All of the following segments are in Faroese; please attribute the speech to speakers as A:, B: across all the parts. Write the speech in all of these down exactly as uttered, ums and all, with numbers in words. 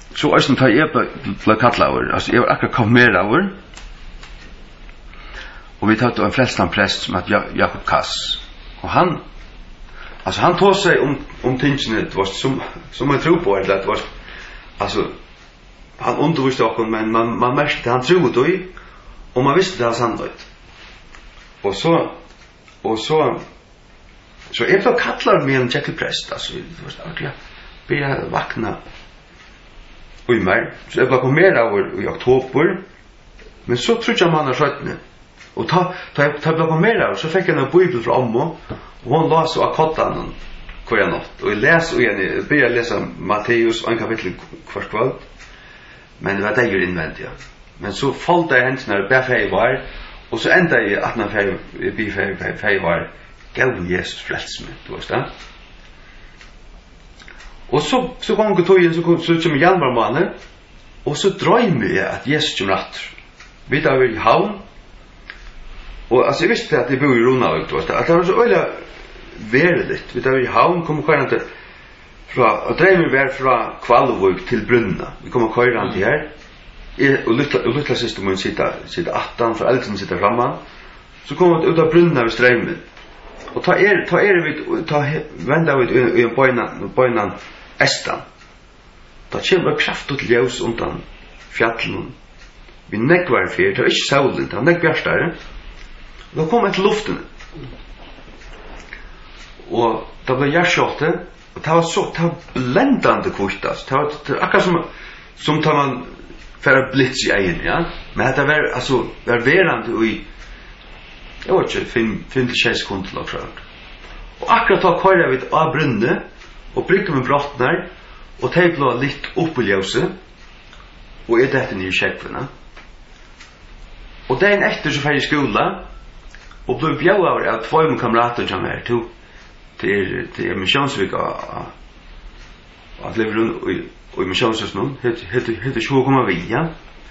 A: så östen tar jag på kattlaur alltså jag var akkurat konfirmerad och vi tar en frälsnan präst som att Jakob Kass och han alltså han tog sig om om tingene det var som som man tror på eller det var alltså han undervisade också men man man märkte han trodde då och man visste det var sant och så och så så jag blev kallad med en jättepräst alltså det var verkligen be vakna och i maj så jag blev konfirmerad i oktober men så tror jag man har skött det och ta ta ta blev konfirmerad så fick jag en bibel från Ammo och hon las och akottan kvar natt och jag läs och jag började läsa Matteus en kapitel kvar kväll men det var det ju invändigt ja. Men så följde jag henne när det blev var och så ända i att när jag blev fej var gav Jesus frälst mig du vet det och så så kom jag tog in så så som januari månad och så drömde jag att Jesus kom rätt vi där i havn och alltså jag visste att det bor i Ronavik då att det var så öliga värligt vi där i havn kom kvar inte från och drömde var från Kvalvik till Brunna vi kommer köra runt här och lilla och lilla systemen sitter sitter åttan för äldsten sitter framme så kommer det ut av Brunna vid strömmen och ta er ta er vid ta vända vid i en bönan bönan estan ta kommer kraftigt ljus undan fjällen vi nekvar för det är inte solen det är nekbjärstare då kommer till luften och det blev hjärtskjorte och det var så det var bländande kvartas det var akkurat som som tar man för att blitz i egen ja men det var alltså var verande i jag vet inte fem fem till sex sekunder långt och akkurat tar köra vid av brunne och brygger med brottnar och tejpla lite upp på ljuset och är det ner i käkvarna och den efter så färdig skola och blev bjöd av två kamrater som är till till till missionsvik att leva runt och missionshuset nu heter heter heter så kommer vi ja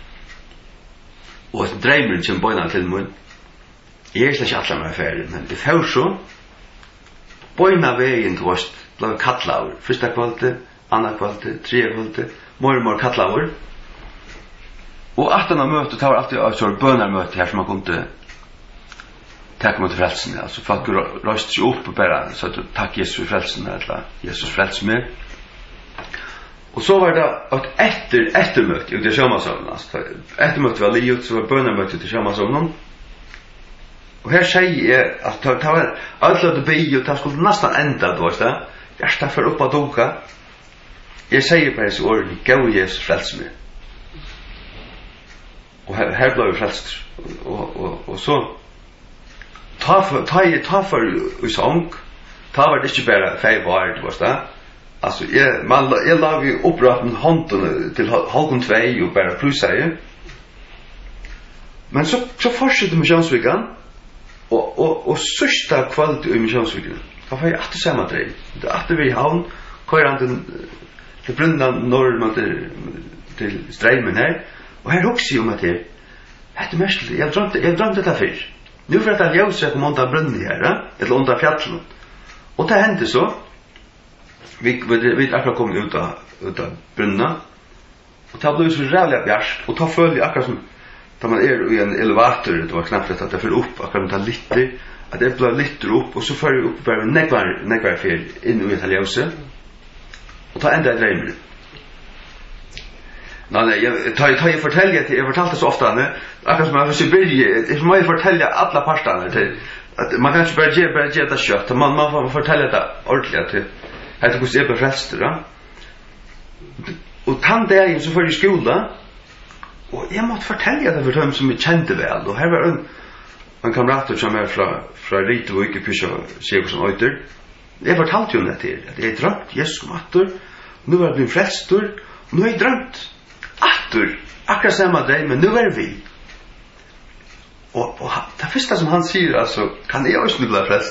A: och att drömmen som börjar till mun är så att alla med färd men det får så börjar vägen till oss blev kattlaur första kvällte andra kvällte tredje kvällte mormor kattlaur och åttonde mötet har alltid ett sånt bönarmöte här som man kunde tack mot frälsen alltså folk röst sig upp och bara så att tack Jesus för frälsen eller Jesus fräls mig och så var det att efter eftermöte och det sjömansövnen alltså eftermöte var livet så var bönarmöte till sjömansövnen och här säger jag att det var allt be och det skulle nästan ända då så där jag står för upp att doka jag säger på så ord gå Jesus fräls mig och här, här blev jag frälst och, och, och så ta för ta i ta för i sång ta var det inte bara fem var det var det alltså jag man jag la vi uppratten handen till halvgång två och bara plus säger men så så fortsätter missionsveckan och och och sista kvällen i missionsveckan då har jag att samma drej det att vi havn körande till Brunna norr mot till, till strömmen här och här också ju om att det är mest jag drömde jag drömde det för nu för att jag ljuset kom under brunnen här eller under fjällen och det hände så vi vi vi akkurat kom ut av ut av brunna och det blev så jävla bjärs och ta följ akkurat som då man är i en elevator det var knappt att det föll upp akkurat ta lite att det blev lite upp och så för det upp bara nekvar nekvar fel in i det ljuset och ta ända drömmen nej nej jag tar tar jag fortälja till jag fortalte så ofta när akkurat som jag vill börja det måste fortälja alla parterna till att man kan inte bara ge bara ge det kött man man får fortälja det ordentligt till att det går befräst då och tant där så för i skolan och jag måste fortälja det för dem som jag kände väl och här var en en kamrat som är från från Rito och inte pysa sig som åter jag fortalte ju det till att det är drömt Jesus kom åter nu har det blivit frälst och nu har jag drömt åter akkurat samma dag men nu är vi och och det första som han säger alltså kan jag också bli frälst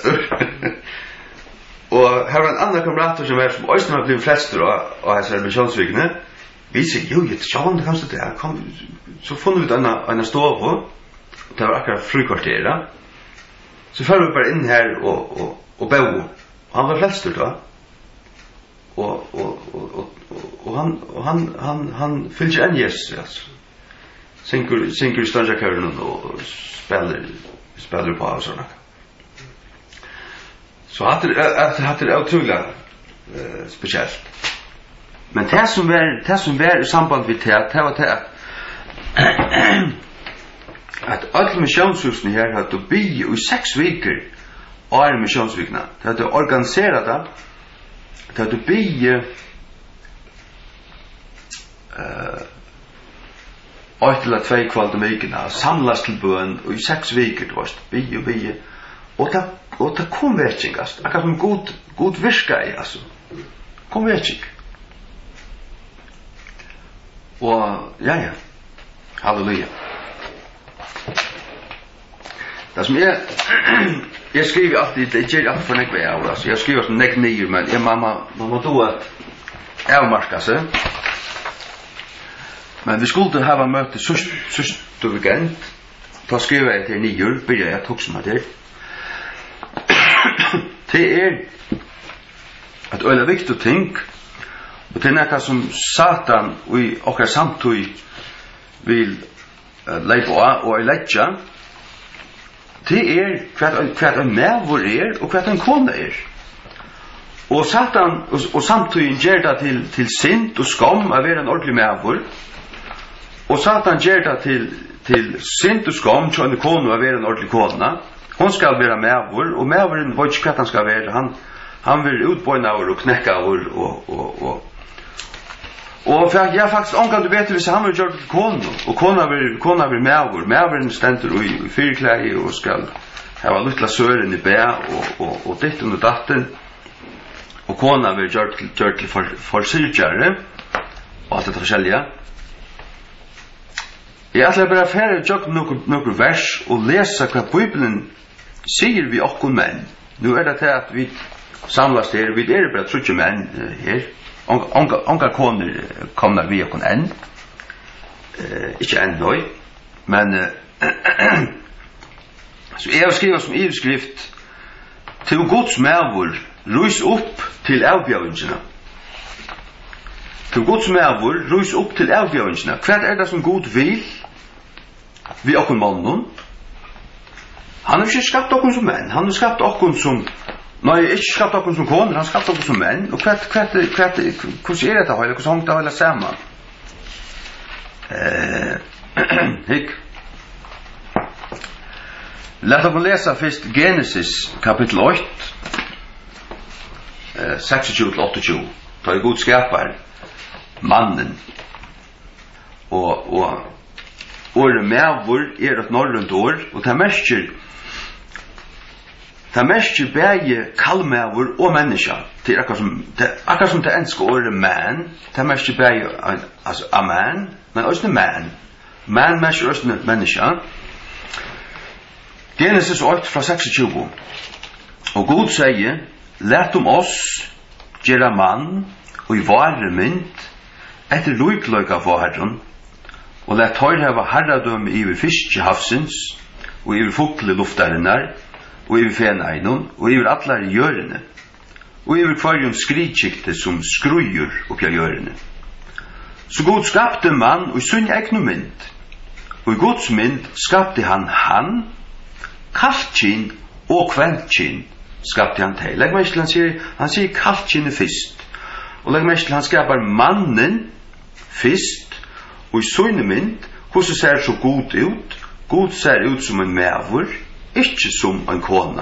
A: och här var en annan kamrat som är som också har blivit frälst och och här är missionsvägen vi säger jo jag tror det kanske det kom så fann vi en en stov och det var akkurat frukvarter så föll vi bara in här och och och bo han var frälst då og og og og han og han han han fylgjer en Jesus altså. Synker synker større og spelar spelar på och såna. Så att det att det otroligt eh speciellt. Men det som var det som var i samband med det det var det att att alla missionshusen här hade att be i sex veckor är missionsvikna. Det hade organiserat det. Det hade be eh och till att två kvällar om veckan samlas till bön i sex veckor då be och be och det och det kom verkligast. Akkurat som god god virka i alltså. Kom verklig. Och ja ja. Halleluja. Det som är jag skriver alltid det ger allt för mig väl alltså jag skriver som näck nio men jag mamma mamma då att avmarka sig. Men vi skulle ha möte så så då weekend. Då skriver jag till nio börjar jag tog som det. Det är att ölla viktigt ting och det är något som Satan vi och samtidigt vill leipa och lägga. Det är kvart kvart en nervor är och kvart en kona är. Och Satan och, och samtidigt ger det till till synd och skam att vara en ordentlig nervor. Och Satan ger det till till synd och skam till en kona att vara en ordentlig kona. Hon ska vara nervor och nervoren vad inte kvart han ska vara. Han han vill utbojna och knäcka och och och och Och för jag faktiskt ångar du vet hvis han har gjort till konen och konen vill konen vill mervor mervoren ständer i fyrkläge och ska ha lilla sören i bä och och och det under datten och konen vill gjort till gjort till för för syrjare och allt det forskjelliga. Jag ska bara färre jag några några vers och läsa vad Bibeln säger vi och män. Nu är det att vi samlas där vi är bara trutje män här. Onka onka koner kommer vi och en eh inte en då men så är skriver som ivskrift till Guds mervor rus upp till avbjörningarna till Guds mervor rus upp till avbjörningarna vad är det som Gud vill vi och mannen han har inte skapat oss som män han har skapat oss som Nej, jag skapat oss som koner, han skapat oss som män. Och kvart, kvart, kvart, hur är det här? Hur sånt det håller samman? Eh, hick. Låt oss läsa först Genesis kapitel åtta. Eh, sextio till åttio. Ta i god skapar mannen. Och och och mervor är ett norrlund år och det märker Det mest ju bäge kalmavor och människa. Det är akkurat som det akkurat som det enska ordet man. Det mest ju bäge alltså a man, men också en man. Man mest ju också en människa. Genesis åtta från sextio. Och Gud säger: "Lät om oss göra man och i vår mynd efter luklöka vården och lät höj hava herradöme i fisk i havsens och i fugl i luftarinnar og yfir feneinon, og yfir allar i jörene, og yfir kvarjon skridkikte som skrujur oppi av jörene. Så Gud skapte mann og i sunn egnu mynd, og i Guds mynd skapte han han, kaltkinn og kveldkinn skapte han til. Legg mest til han sier, han sier kaltkinnet fyrst, og legg mest til han skapar mannen fyrst, og i sunn mynd, hvordan ser så god ut? God ser ut som en mevor, ikke som en kona.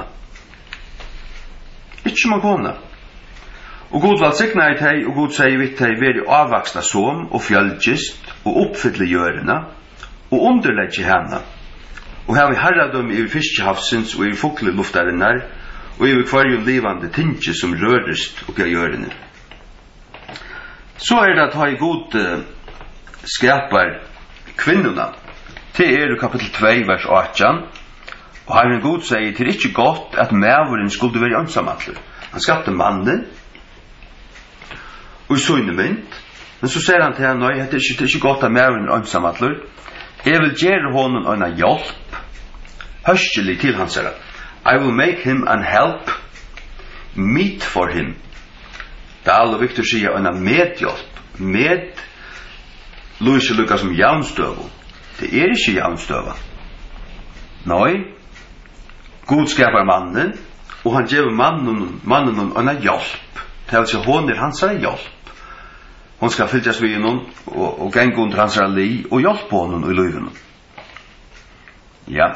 A: Ikke som en kona. Og Gud valg sikna i teg, og Gud sier vidt teg, veri avvaksna som, og fjallgist, og oppfylle gjørena, og underlegge henne. Og her vi herradom i fiskehavsens, og i fukle luftarinnar, og i kvarjon livande tinge som rørest og i gjørene. Så er det at ha i god uh, skapar kvinnorna. Det er kapitel två, vers åttan. Og Herren Gud sier til ikke godt at mævoren skulle være ensamaller. Han skapte mannen og i søgne mynd. Men så sier han til han, nei, det er ikke, det er ikke godt at mævoren er ensamaller. Jeg vil gjøre honom en hjelp, høstelig til han sier. I will make him an help, meet for him. Det er alle viktig å si en medhjelp. Med Louis Lucas som jaunstøvo. Det er ikke jaunstøva. Nei, God skapar mannen, og han gjør mannen, mannen en hjelp. Det er altså hon er hans hjelp. Hon skal fylgjast vi innom, og, og genge under hans li, og hjelpe honom i livet. Ja.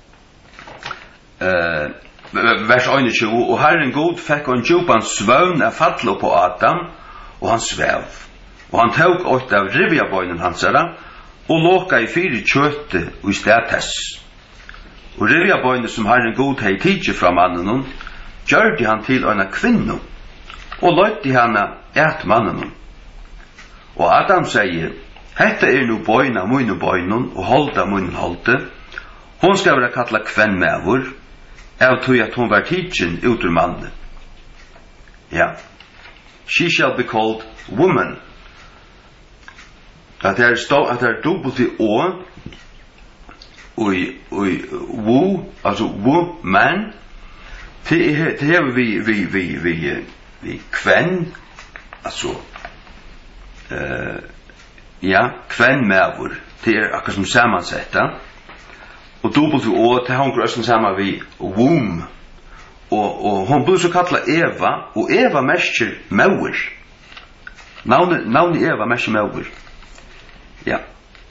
A: Uh, vers einogtjúgu, og Herren God fikk en djupan svøvn av fattlo på Adam, og han svev. Og han tok åt av rivjabøynen hansara, og låka i fire kjøte og i stedtess. Og rivjabøynen som Herren God hei tidsi fra mannen, gjørde han til en kvinno, og løyte henne et mannen. Og Adam sier, hetta er nu bøyna munnu bøynun, og holda munnu holde. Hon skal være kalla kvenn mevur, av tog at hon var tidsin ut ur mannen. Ja. She shall be called woman. At det er stå, at det er dobbelt i å, og i wo, altså woman, det er vi, vi, vi, vi, vi kvenn, altså, uh, ja, kvenn mevur, det er akkur som samansetta, og dobbelt i å, det har hun grøsten sammen vi womb, og, og hon blir så kalla Eva, og Eva mestjer mevur. Navnet, navnet Eva mestjer mevur. Ja.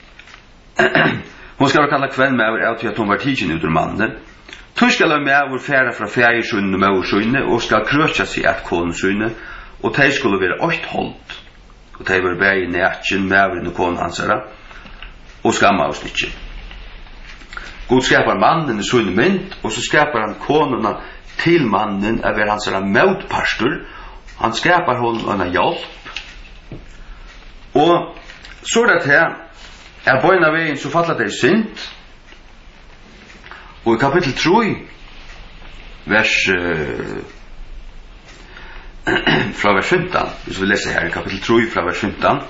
A: Hon skal kalla kvenn mevur av til at hon var tidsin ut ur mannen. Tog skal han mevur færa fra fjægersunne og mevursunne, og skal krøtja seg et konsunne, og de skulle være åkt holdt. Og de var bæg i nætjen, mevuren og konen hansara, og skamma oss ikke. God skapar mannen i sunne mynd, og så skapar han konuna til mannen av er hansara møtpastor. Han skapar hon en hjelp. Og så er det her, er bøyna veien så fattla det synd. Og i kapittel tre, vers uh, fra vers femton, hvis vi leser her i kapittel tre fra vers femton,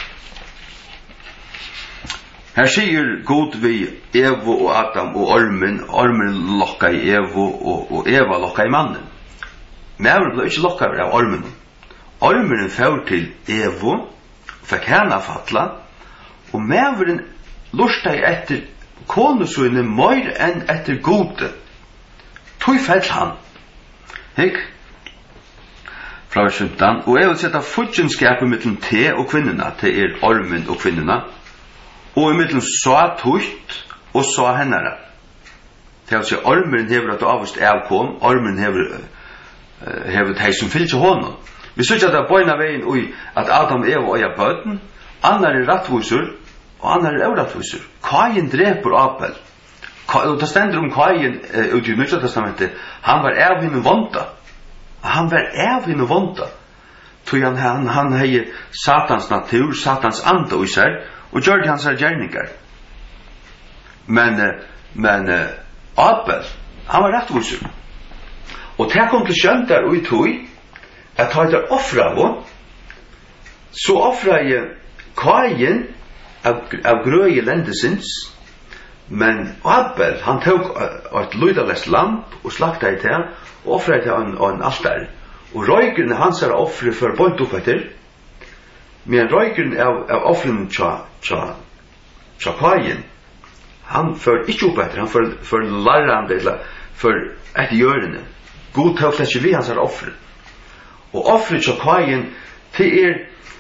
A: her sier God vi Evo og Adam og ormen, ormen lokka i Evo og, og Eva lokka i mannen. Men ble ikke lokka av ormen. Ormen fører til Evo, fikk henne fattla, og meveren lurta i etter konusunne mer enn etter gode. Tog fell han. Hikk? Fra vers femton. Og jeg vil sette futjenskapet mellom te og kvinnerne, til er ormen og kvinnerne, og i middelen sa tutt og sa hennara. Det er altså ormen hever at avvist avkom, ormen hever uh, hever de som fyllt til hånden. Vi synes at det er bøyna veien ui at Adam og Eva øya bøten, annar er rattvusur, og annar er eurattvusur. Kain dreper Abel. Og det stender om Kain uh, ut i Nødja testamentet, han var av henne vonda. Han var av henne vonda. Tog han, han, han hei satans natur, satans anda ui seg, og gjør det hans her gjerninger. Men, men Abel, han var rettvuser. Og det kom til skjønt der og i tog, at han er offra på, så offra jeg Kain av, av grøye lendesins, men Abel, han tok et lydalest lamp og slakta i det, og offra i det en, en altar. Og røykene hans er offre for bort opp etter, men røykene av, av offren tja, tja, tja Kain, han fører ikke opp etter, han fører for larrande, eller for etter hjørene. God tok det ikke vi hans er offre. Og offre tja Kain, til er,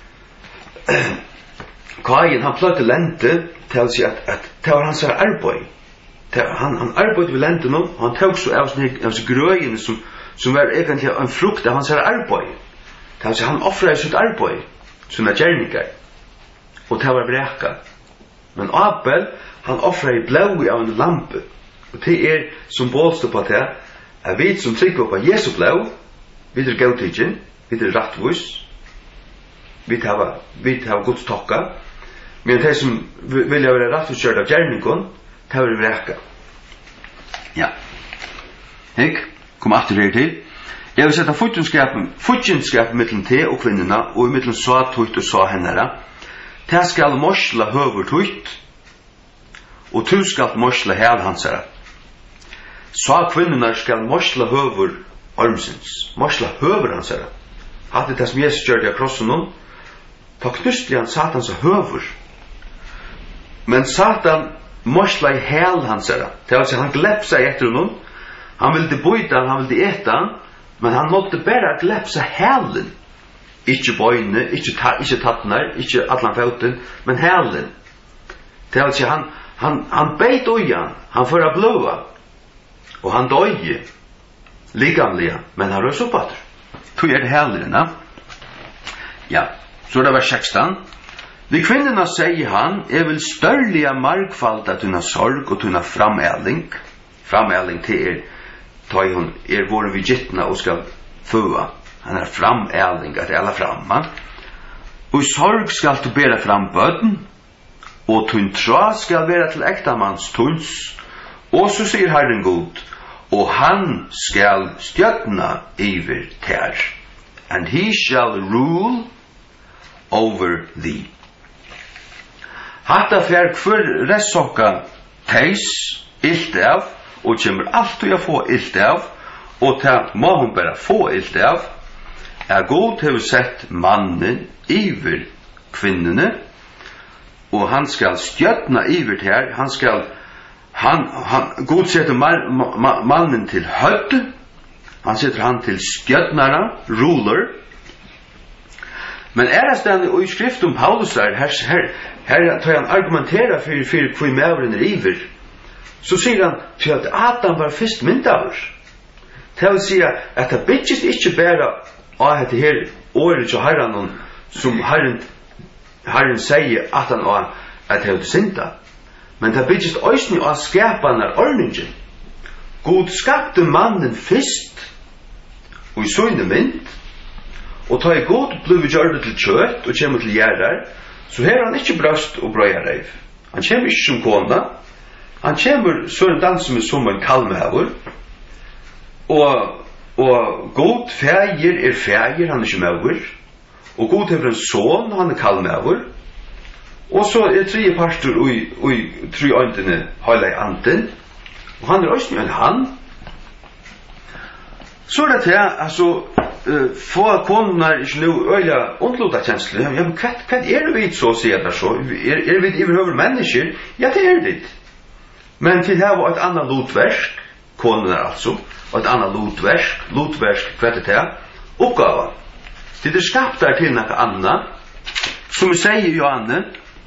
A: Kain, han pløtte lente, til å si at, at det var hans er arbeid. Han, han arbeid ved lente nå, han tok så av sånne grøyene som, som var egentlig en frukt av hans er arbeid. Til å si, han offret sitt arbeid, sånne gjerninger, og det var breka. Men Abel, han offrer i blå av en lampe, og det er som bålstå på det, at vi som trykker på Jesu blå, vi er gautidgen, vi er rattvus, vi har Guds tokka, men de som vil være rattvusgjørt av gjerningen, det var breka. Ja. Hikk, kom aftur her til. Jeg vil sette futjenskapen, futjenskapen mellom te og kvinnerne, og mellom sa tutt og sa hennara. Te skal morsla høver tutt, og tu skal morsla hel hansara. Sa kvinnerne skal morsla høver ormsins, morsla høver hansara. hade det som Jesus gjør det av krossen om, ta knustlig han Satans høver. Men Satan morsla i hæl hans era. Det vil si, han glepsa etter honom, han ville bøyta han, han ville eta han, men han måtte bare glepsa hælen. Ikke bøyne, ikke, ta, ikke tattnar, ikke allan foten, men hælen. Det vil si, han, han, han beit ujan, han føra blåa, og han døye, ligamliga, men han røs oppater. Tog er det hælen, ja? Ja, så det var sekstan. Vi kvinnorna sier han, jeg vil størliga markfalda tunna sorg og tunna framæling. Framæling til er, ta i hun, er våre vi gittna og skal føa. Han er framæling, at er alla framma. Og i sorg skal du bera fram bøden, og tunn tra skal være til ektamanns tunns. Og så sier Herren god, og han skal stjøtna iver ter. And he shall rule over thee. Hatta fer kvar resokka teis ilt av, og kjemur alt å få ilt av, og ta må hun bare få ilt av, er god til å sett mannen iver kvinnene, og han skal stjøtna iver her, han skal, han, han god setter man, man, mannen til hødd, han setter han til stjøtnara, ruler, men er det stedet i skrift om Paulus er, her, her, her tar han argumenterer for, for hvor mævren er iver, så sier han til at Adam var først myndaver. Det vil si at det byggest ikke bare av dette her året til Herren, som Herren, Herren sier at han var at det er synda, men det byggest også av skapene av ordningen. God skapte mannen først, og i søgne mynd, og ta i god blivit gjørdet til kjøtt og kommer til gjerrar, så her han ikke brøst og brøyer reiv. Han kommer ikke som kona, han kommer sånn danser som en kalmhæver, og, og god fægir er fægir, han er ikke mæver, og god hever en son, han er kalmhæver, og så er tre parter og i tre øyntene høyla i anden, og han er også en han. Så er det til, altså, Uh, få konene ikke noe øyla ondlota kjensler. Ja, men hva, hva er det vi så, sier det så? Er, er vi overhøver mennesker? Ja, det er det. Men til her var et annet lotversk, konene altså, og et annet lotversk, lotversk, hva er det til? Oppgava. Det er skapt der til noe annet, som vi sier i Johanne,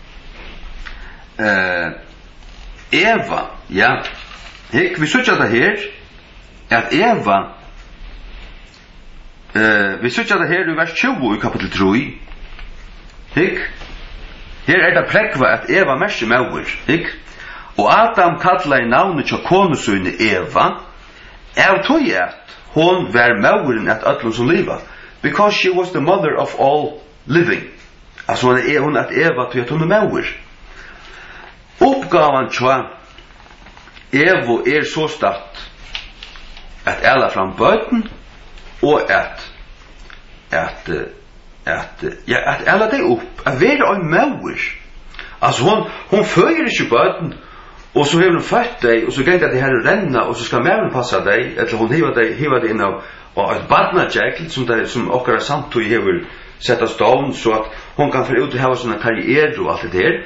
A: uh, Eva, ja, Hek, vi sørger det her, at Eva, Uh, vi sykja det her i vers tjue i kapitel tre. Hikk? Her er det prekva at Eva mersi mauer. Hikk? Og Adam kalla i navnet til konusunni Eva, av tog at hon var mauren at öllum som liva, because she was the mother of all living. Altså hon er hon at Eva tog at hon er mauer. Uppgavan tja Evo er så start at alla fram bøten, og at at at ja at alla det upp at vera ein mauer. Altså hon hon føyer ikkje bøten, og så hevur hon født dei, og så gæt det her renna, og så skal mauren passa dei, eller hon heva dei heva dei inn av og et barnajackal som dei som okkara samt to hevur sett av stånd, så at hon kan få ut og hava sånne karriere og alt det der.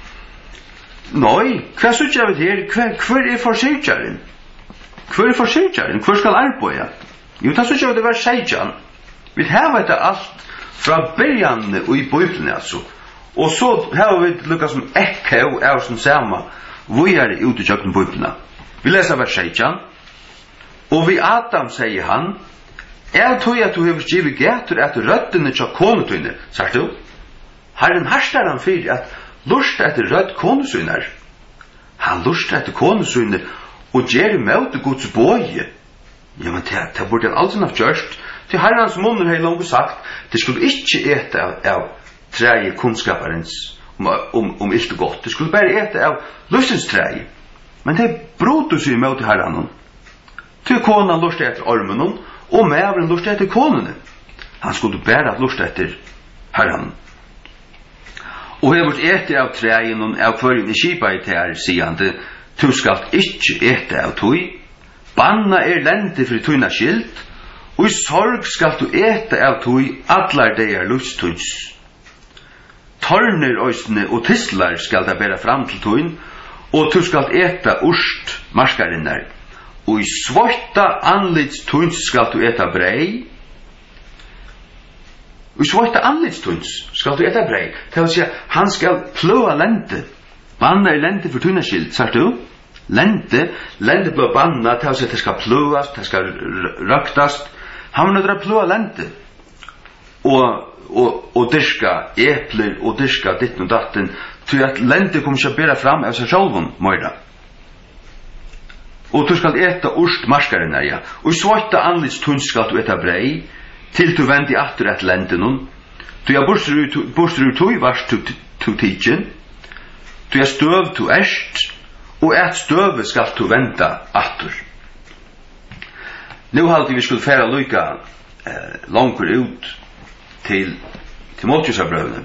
A: Nei, hva så gjør vi her? Hver er forsyrkjaren? Hver er forsyrkjaren? Hver skal arbeida? Jo, det er så ikke det var seitjan. Vi har det alt fra början og i Bibelen, altså. Og så har vi lukket som ekko av som samme, hvor er det ute i kjøkken Bibelen. Vi leser vers seitjan. Og vi Adam, sier han, jeg tror at du har givet gætur at røddene til konutøyne, sagt du? Herren harstar han for at lust etter rødd konutøyner. Han lust etter konutøyner og gjør med det gods bøye. Ja, men det, det burde han aldri haft gjørst. Til Herrens munner har langt sagt, det skulle ikke ete av, av treie kunnskaparens om, om, om ilt og godt. Det skulle bare ete av lustens treie. Men det brotus i møte Herren. Til konan lust etter ormen, og mævren lust etter konene. Han skulle bare lust etter Herren. Og he vart ete av treien og av kvarjen i kipa i ter, sier han det, du skal ikke ete av tog. Banna er lente for tøyna skilt, Og i sorg skal du ete av tui allar deir lusttuns. Torner òsne og tislar skal da bera fram til tuin, og du skal ete urst marskarinnar. Og i svarta anlits tuns skal du ete brei. Og i svarta anlits tuns skal du ete brei. Det vil si, han skal pløa lente. Banna er lente for tunaskild, sagt du? Lente, lente blir banna til at det skal pløast, det skal røktast. Han må nødra pløa lente. Og, og, og dyrka epler og dyrka ditten og datten, til at lente kommer ikke å bæra fram av seg sjálfum, møyra. Og du skal eta urst marskarinnar, ja. Og i svarta anlits tunns skal du eta brei, til du vendi atter et lentenun. Du er borstur ur tui vars tu tidsin, du er støv tu erst, og et støve skal du venda atter. Nu halte vi skulle færa lykka eh, langur ut til Timotheusarbrøvene.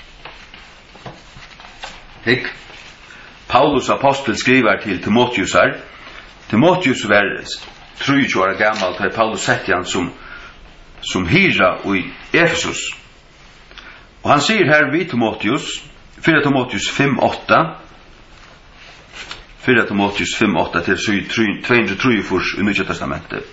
A: Hikk, Paulus apostel skriver til Timotheusar. Timotheus var trettio år gammal da Paulus sette han som, som hyra i Efesus. Og han sier her vid Timotheus, fyra Timotheus fem åtta, fyra Timotheus fem åtta til tvåhundratre i Nya testamentet.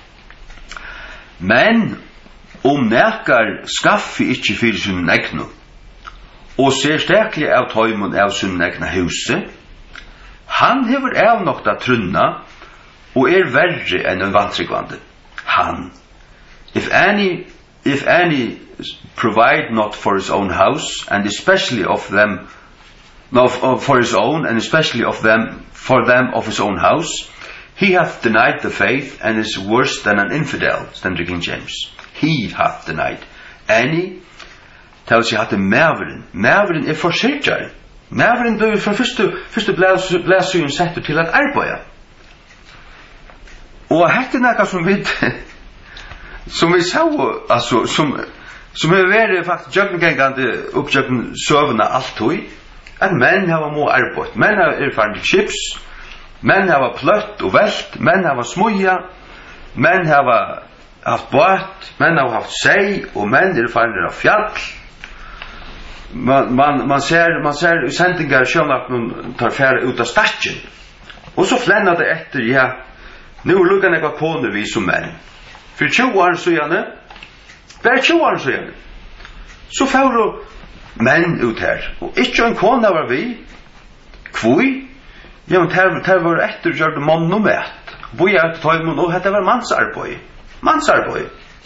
A: Men om nekar skaffi ikkje fyrir sin egnu, og ser stekli av tøymon av sin egna huset, han hever av nokta trunna, og er verre enn en vantrikvande. Han. If any, if any provide not for his own house, and especially of them, no, for his own, and especially of them, for them of his own house, he hath denied the faith, and is worse than an infidel, stendur King James. He hath denied. Any, það vil hatt mæveren. Mæveren er forsyrkjare. Mæveren døy fra fyrstu, fyrstu blæsugen settur til at arbeida. Og hette nekka som vi, som vi sá, altså, som, som hefur væri faktisk jögnengengande uppjögn søvna alt hui, at menn hava må arbeid. Menn hava erfaren til chips, menn hava plött og velt, menn hava smuja, menn hava haft båt, menn hava haft sei, og menn er erfaren av fjall. Man, man, man ser, man ser sendingar sjøvnakten tar færa ut av statjen. Og så flennar det etter, ja, nu lukkan ekva kone vi som menn. For tjue år søgjane, bare tjue år søgjane, så færa menn ut her. Og ikkje en kone var vi, kvui, ja, men her var etter gjør det mann og mæt. Boi er etter tøymon, og dette var mansarboi. Mansarboi.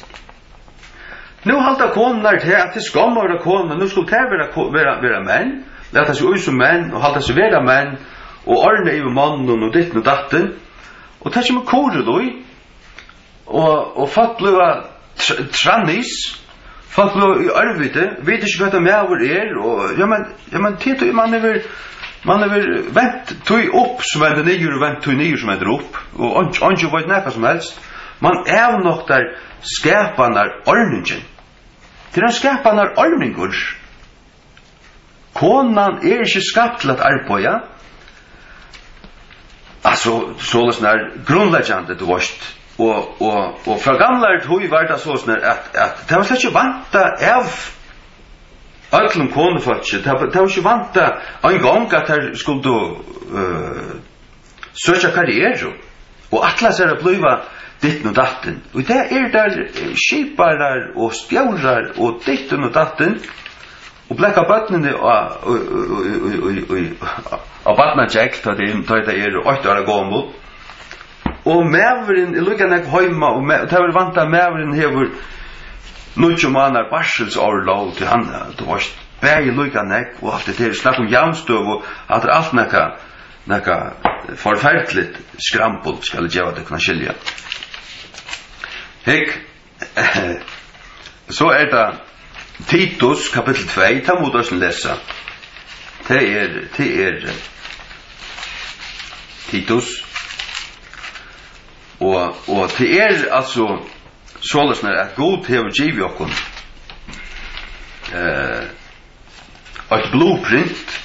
A: Nu halta konar til at det skal være konar, nu skulle det være, være, være menn, leta seg ut som menn, og halta seg være menn, og ordne i mannen og ditten og datten, og det er som kore doi, og, og fatt bliva trannis, fatt bliva i arvite, vet ikke hva det med over er, og ja, men, ja, men tito, man er vel, man er vel vent tog opp som ender nyer, og vent tog nyer som ender opp, og ikke vet nekka som helst, man er nok der skapanar ordningen. Det er skapanar ordningur. Konan er ikke skapt til at arbeida. Altså, sånn er grunnleggjande det vorst. Og, og, og fra gamle tog var det sånn at, at det var slett ikke vanta av öllum konefolk. Det var ikke vanta en gang at de skulle uh, søkja karriere. Og atlas er å bliva ditten og datten. Og det er der skiparar og stjaurar og ditten og datten og blekka bøtnene av badnadjekk da det er åtte år gammel. Og mæveren er lukkan ekk heima og det er vant at mæveren hever nutjo manar barselsårlov til han det var bæg lukkan ekk og alt det er snakk om javnstøv og at det er alt nekka nekka forferdelig skrampel skal jeg gjøre det kunne skilja. Hek, så er det Titus kapittel två, ta mot oss lesa. Det er, det er Titus. Og, og det er altså sålesner at God hever givet okkon eh, et blueprint.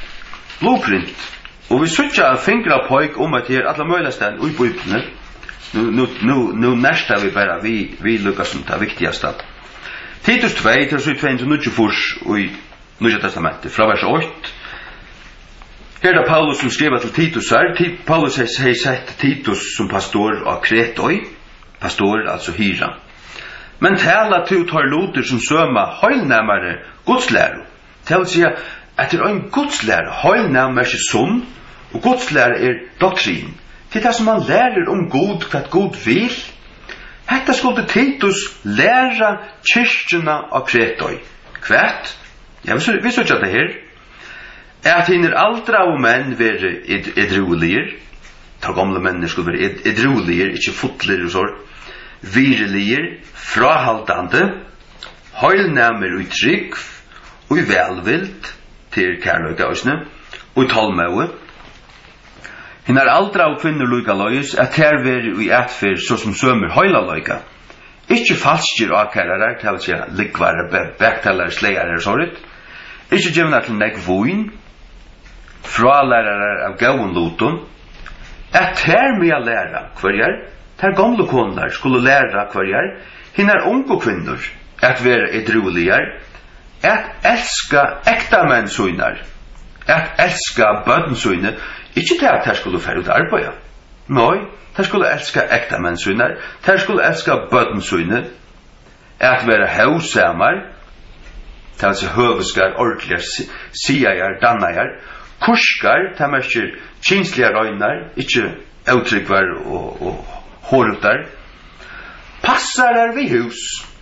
A: Blueprint. Og vi suttja fingra poik om at det er alle møyla stein ui bøypene. nu nu nu nu nästa vi bara vi vi Lukas som tar viktigaste. Titus två till så två till nio fors och i Nya testamentet från vers åtta. Här är Paulus som skriver till Titus här. Paulus har sett Titus som pastor av Kretoi. Pastor alltså hyra. Men tala till tar loter som söma höjnämare godsläro. Till sig att det är en godsläro höjnämare son och godsläro är doktrin. Till det som man lärer om god vad god vill. Hetta skulle Titus lära kyrkjorna av Kretoi. Kvärt? Ja, vi så att det här. Att hinner aldra och män vara edrolier. Ta gamla människor skulle vara edrolier, inte fotler och så. Virelier, frahaltande, höjlnämer och trygg, och välvilt till kärlöka ösne, och talmöe. Hinner aldra och kvinnor lojka löjus, att här vara i ätfer så som sömer höjla lojka. Ikke falskir akærarar, til å si likvare, bektalare, slegare og sånt. Ikke gjevna til nek voin, fralærarar av gaun loton. At her med å læra hverjar, ter gamle konar skulle læra hverjar, hinnar unge kvinnor, at være edroligar, at elska ekta mennsøynar, at elska bødensøyne, ikke til at her skulle fære ut arbeid. Nei, ter skulle elska ekta mennsøynar, ter skulle elska bødensøyne, at være hausamar, til at høveskar, ordentliga siajar, dannajar, kurskar, til merker kinsliga røynar, ikke uttrykkvar og, og hårutar, passarar vi hus.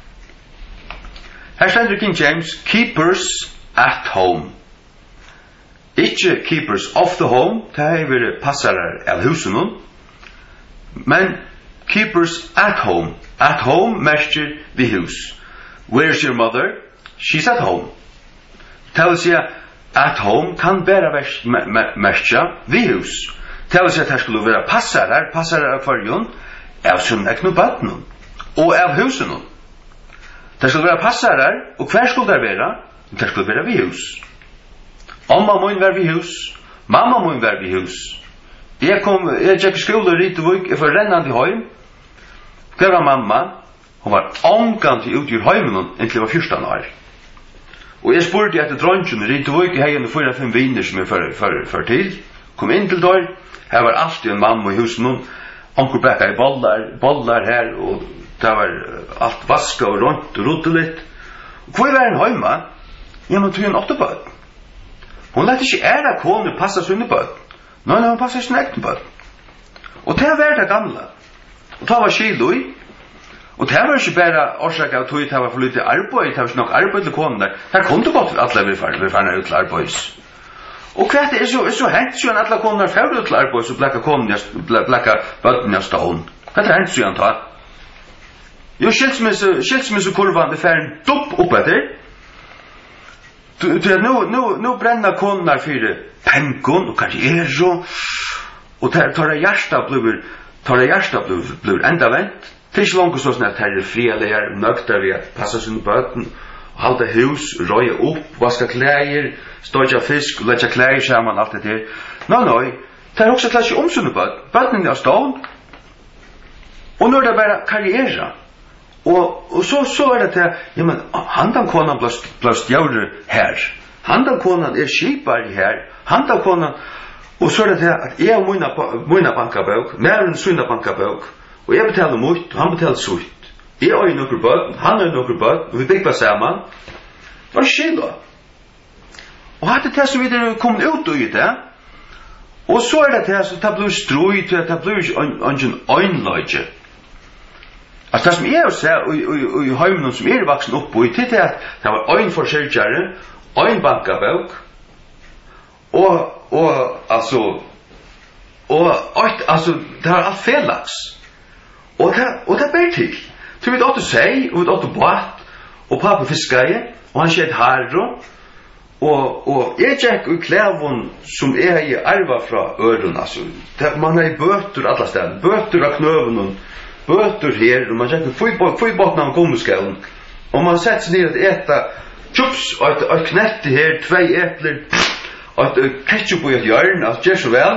A: Her stender King James, keepers at home. Ikke keepers of the home, det er vi passarar av husen, men keepers at home. At home merker vi hus. Where's your mother? She's at home. Det vil si at home kan bare merke vi hus. Det vil si at her skulle være passarar, passarar av kvarjon, av som ekne bøtten, og av husen. Det skulle være passarar, og hver skulle det være? Det skulle være vi hus. Omma må være vi hus, mamma må være vi hus. Jeg kom, jeg gikk i skole i Rytevøk, jeg får rennende i høym. Hva var mamma? Hun var omgant ut i høymen inntil jeg var fjorten år. Og jeg spurte etter dronjen i Rytevøk, jeg hadde fyra fem viner som jeg fører til. Kom inn til dør, her var alltid en mamma i husen, onkel bækka i bollar, bollar her, og det var alt vaska og ront og rodde litt. Og hva var en høyma? Ja, men tog en åtte bød. Hun lette ikke æra kone passa sunne bød. Nei, nei, hun passa sin ekne bød. Og det var det gamle. Og det var kilo i. Og det var ikke bare årsak av tog, det var for lite arbeid, det var ikke nok arbeid til konen der. Det kunne godt alle vi fannet ut til arbeids. Og hva er så, så hent så alle koner ferdig ut til arbeids og blekka konen, blekka bøtten av stålen. Hva er hent så han tar? Jo, skilsmissekurvan, det fer en dupp opp etter. Nu brenner koner for pengon og karriere, og tar det hjertet blir, tar det hjertet blir enda vent. Det er ikke langt så sånn at her er frialegger, nøkter vi at passa sin bøten, halda hus, røye opp, vaska klæger, stodja fisk, letja klæger sammen, alt det der. Nå, nå, det er også klart ikke om sånne bøten. Bøten er stål. Og nå er det bare karriere. Og, og så, så er det til, ja, men handan konan blir stjåre her. Handan konan er skipar her. Handan konan, og så er det til at jeg og mine bankabøk, næren sunna bankabøk, og jeg betaler mot, og han betaler sutt. Jeg har jo noen bøk, han har jo noen bøk, og vi bygger sammen. Det var skilda. Og hatt det til som vi er kommet ut i det, og så er det til at det blir strøy til at det blir en øynløyge. Altså det som jeg har sett, og i heimen som er vaksen opp på, det er at det var øyn forskjelligere, øyn bankabøk, og, og, altså, og, altså, det var alt fellaks. Og det, og det ber til. Så vi åtte seg, og vi åtte båt, og pappa fiskade, og han skjedde herre, og, og jeg gikk i klæven som jeg har i arva fra øren, altså. Det, man har i bøter alle steder, bøter av knøven, bøter her, og man gikk i fyrbåten av gommeskjellen, og man setter seg ned at etta tjups, og et, et knett her, tvei epler, og et ketchup i et hjørn, altså gjør så vel,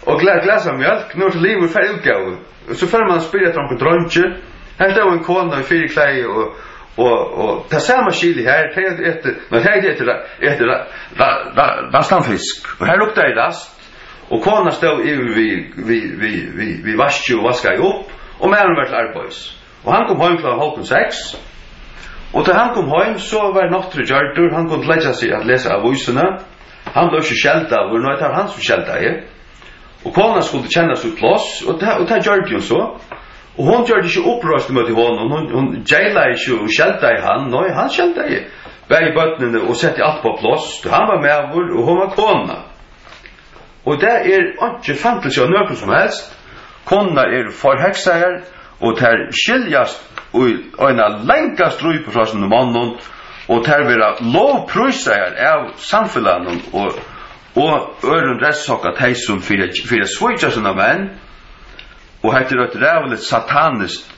A: och glas glas av mjölk nu till livet för utgåva. Så för man spelar från kontrollge. Här står en kona i fyra klei och och och ta samma chili här det efter men här det efter efter rastan fisk. Och här luktar det rast. Och kona stod i vi vi vi vi vi vaskade och vaskade upp och männen var till arbets. Och han kom hem klockan halv sex. Och då han kom hem så var Notre Jardur han kunde lägga sig att läsa avisarna. Han blev ju skälta och nu tar han som skälta är. Och kona skulle känna sig plats och det och det gör ju så. Och hon gjorde ju upprörst mot honom. Hon hon jailade ju och skälta i han. Nej, han skälta ju. Bäg bottnen och sätta allt på plats. Han var med och hon var kona. Och det är inte fantasy av något som helst. Kona är förhäxare och där skiljast och en länka strup på sån mannen och där vara lovprisar av samfällan och och öron rättssaka tejsum för för switcha såna män och heter det rävligt sataniskt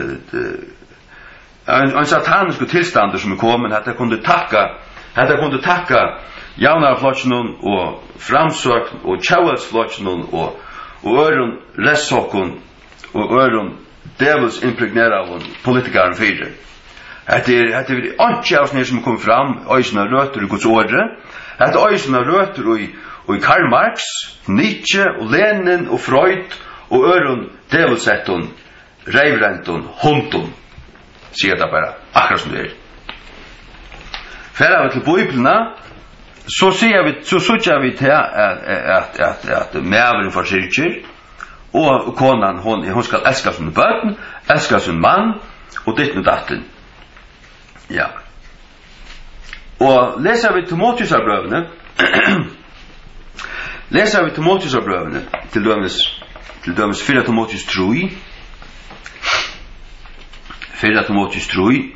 A: en en satanisk tillstånd som kommer att det kunde tacka att det kunde tacka Jauna flotchen och framsök och Charles flotchen och och öron rättssakon och öron devils impregnera av politikaren fyra. Att det att det är inte alls som kom fram ösna rötter i Guds ordre. Att ösna rötter i och i Karl Marx, Nietzsche och Lenin och Freud och öron devilsetton, rejvrenton, honton. Säger det bara akkurat som det är. För att till Bibeln så ser vi så såg vi till att att att att mävren för kyrkor och konan hon hon ska älska sin barn, älska sin man och det med datten. Ja. Och läser vi Timoteusbrevene. läser vi Timoteusbrevene till dömes till dömes fyra Timoteus tre. fyra Timoteus tre.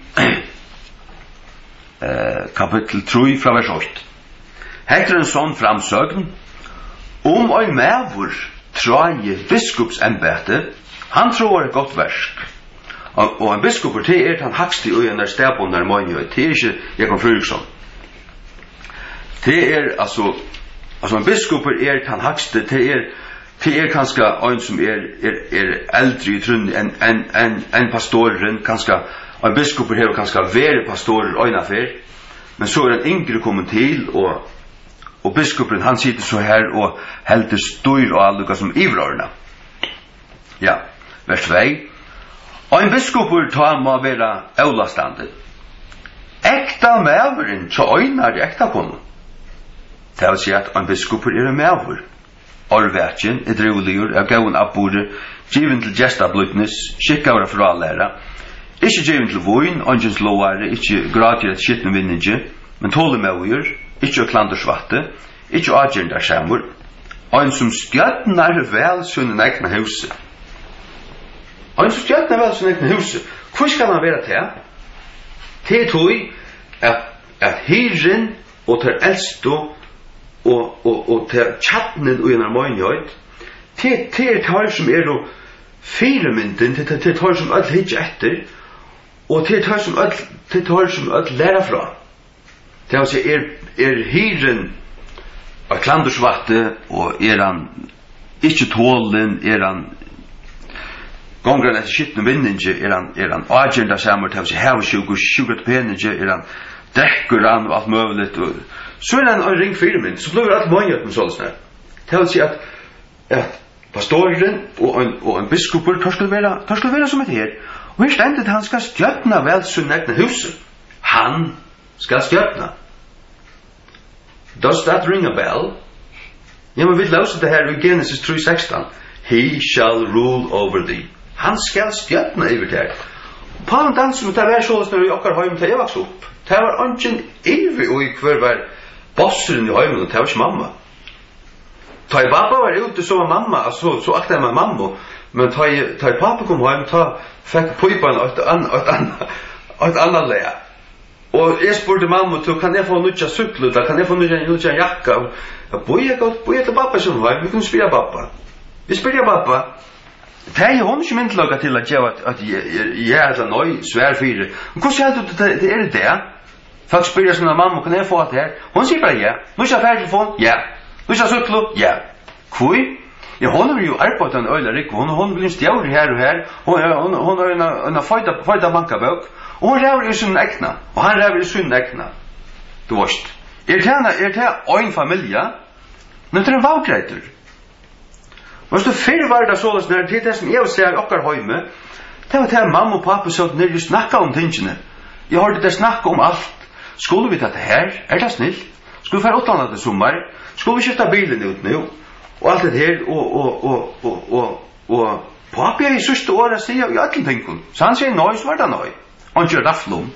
A: Eh kapitel tre från vers åtta. Heter en sån framsögn om ein mävur tråje biskopsämbete, han tror ett gott verk. Och, och en biskop det är han högste i en stäpon när man gör det är inte Jakob Fredriksson. Det är alltså alltså en biskop är han högste det är det är kanske en som är är är äldre i trun en en en en pastoren kanske en biskop är kanske vara pastor i en affär. Men så är en yngre kommer till och och biskopen han sitter så här och helt stor och allt som ivrarna. Ja, vers två. Och en biskop tar må vara avlastande. Äkta mävren så ögnar det äkta kom. Det vill säga att en biskop är en mäver. Allverken är droligur, är gåen abborde, given till gesta blutness, skickavra för allära. Ikke given til voin, ongens loare, ikke gratis et skittne vinninge, men tåle mauer, ikke klandersvatte, ikke agenda skjermur, og en som stjøtnar vel sunne egna huset. Og en som stjøtnar vel sunne egna huset, hvor skal man være til? Til tog at, at hyren og til eldstå og, og, og til tjattnen og gjennom møgnjøyd, til, til tar som er og firemynden, til, til tar som alt hitje etter, og til tar som alt, til tar som alt lærer fra. Det er, er, er hyren av klandersvatte, og er han ikke tålen, er han gongren etter skittende vinninge, er han, er han agenda sammen, det er her sjuk og sjukt peninge, er han drekker han og alt møvlet, og så er han en ring firmen, så blir alt møgnjøtt med sånn snart. Det vil si at, at pastoren og en, og en biskoper tar skulle være, tar skulle være som et her, og her stendet han skal stjøtna vel sin egne huset. Han skal stjøtna. Does that ring a bell? Ja, men vi løser det her i Genesis tre sexton. He shall rule over thee. Han skal stjøtna over det. Paul danser med det var sånn når vi akkurat har med det vokst opp. Det var ikke evig og i hver var bosseren i heimen, det var ikke mamma. Da jeg pappa var ute så var mamma, så, så akte jeg med mamma. Men da jeg pappa kom hjem, da fikk pipan et annet leia. Og jeg spurte mamma, kan jeg få nødja sykler, kan jeg få nødja jakka? Jeg boi jeg godt, boi jeg til pappa som hjem, vi kunne spyrja pappa. Vi spyrja pappa. Det er hun ikke myndelaga til at jeg at jeg er et nøy, sværfyre. Men hvordan er det det er det det? Folk spyrja sånn mamma, kan jeg få det her? Hun sier bare ja. Nødja færtelefon? Ja. Nødja sykler? Ja. Hvor? Ja, hon har ju arbetat en öle rik, hon hon blir stjärd här och här. Hon hon hon har en en fighta fighta bankabok. Och hon lever i sin äkna, och han lever i sin äkna. Du vet. Är det är det en familj? Men det är valgreiter. Vad så för var det så att när det är som jag säger och har hemma. Det var det mamma och pappa så när du snackar om tingene. Jag hörde det snacka om allt. Skulle vi ta det här? Är det snällt? Skulle vi få åtlandet i sommar? Skulle vi skifta bilen ut nu? Och allt det här och och och och och och pappa är i sista året säger jag alla ting. Så han säger nej, så var det nej. Han gör rafflom.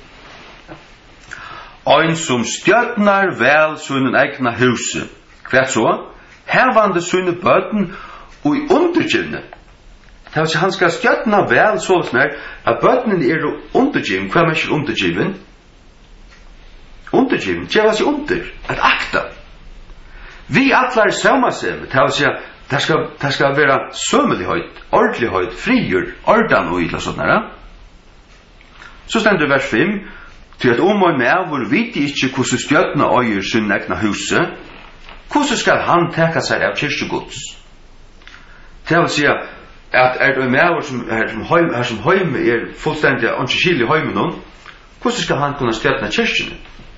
A: Ein som stjärnar väl sunnen egna huset. Kvart så? Här vande sunne böten och i undergivne. Det vill säga han ska stjärna väl så snär att bötnen är undergiven. Kvart är inte undergiven? Undergiven? Det vill säga under. Att akta. Vi atlar samma sig. Det vill säga det ska, det ska vara sömmelighet, ordlighet, frigjord, ordan och illa sådana. Så ständer vers fem. Til at om og med vår vite ikke hvordan stjøtene øyer sin egna huset, hvordan skal han teka seg av kyrkjegods? Det vil si at er det med som er som heim, er som heim er fullstendig anskillig heimen om, hvordan skal han kunne stjøtne kyrkjene?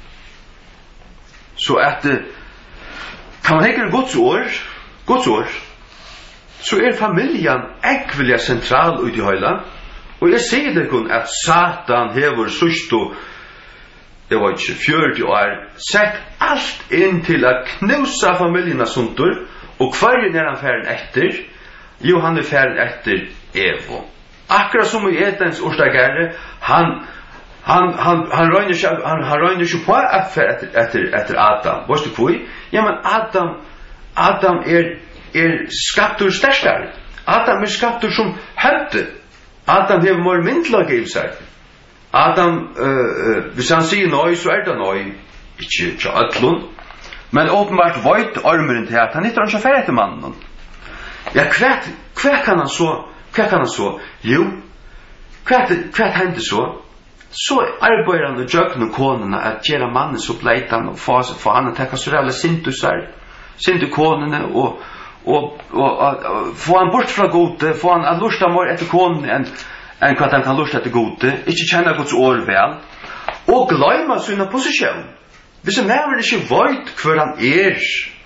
A: Så at kan man hekker Guds år, Guds år, så er familien ekvelig sentral ut i høyla, og jeg sier det kun at Satan hever sørst og det var ikke fjørti år, sett alt inn til å knusa familierna sundur, og hver er han færen etter? Jo, han er færen etter Evo. Akkurat som i Edens årsdaggare, han han han han røyner ikke han, han røyner ikke på etter, etter, etter Adam. Hvorst du hvor? Ja, men Adam Adam er, er skaptur sterskare. Adam er skaptur som høtte. Adam hever more myndlag i seg. Adam, uh, hvis han sier nøy, så er det nøy. Ikke, ikke ødlund. Men åpenbart veit ormeren til at han ikke har ikke ferdig til mannen. Ja, hva, hva kan han så? Hva kan han så? Jo, hva, hva hender så? Så arbeider han og jøkken og konene at gjøre mannen så bleitan og få, få han å tenke så reale sintusar, sintu konene og, og, og, og, og få han bort fra gode, få han at lusta mer etter konene enn enn hva han kan lusta etter gode, ikke kjenne Guds år vel, og gløyma sin posisjon. Hvis han nærmere ikke veit hver han er,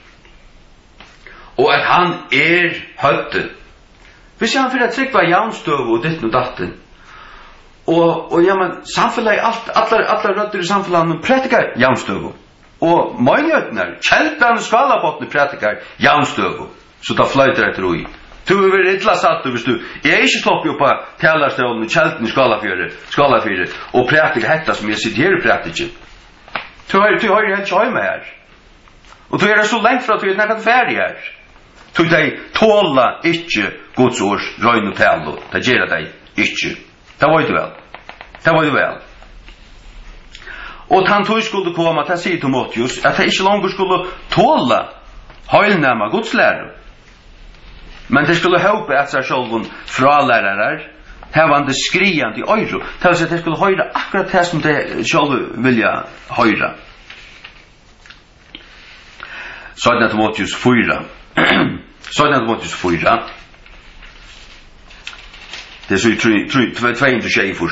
A: og at han er høyde, hvis han fyrir trygg var jaunstøv og ditt og datten, og, og ja, men samfunnet, alt, allar, allar rødder i samfunnet prætikar jaunstøv, og møgnjøtner, kjeltene skalabotne prætikar jaunstøv, så da fløyter etter ui. Du er veldig illa satt hvis du jeg er ikke slopp jo på talarstålen og kjelten i skalafjøre, skalafjøre og prætika hetta som jeg sitter her og prætika. Du har jo helt kjøyme her. Og du er så lengt fra at du er nekket ferdig her. Du de tåla ikke Guds års røgn og talo. Det gjør deg ikke. Det var jo vel. Det var jo vel. Og han tog skulle komme til å si til Motius at han ikke langer skulle tåla høylnæma Guds lærer. Men det skulle håpe at seg sjølven fralærere her var det skriande i øyre. Det vil si at det skulle høyre akkurat det som det sjølve vilja høyre. Så er det Timotheus fyra. Så er det Timotheus fyra. Det er så i tvehundra tjejfors.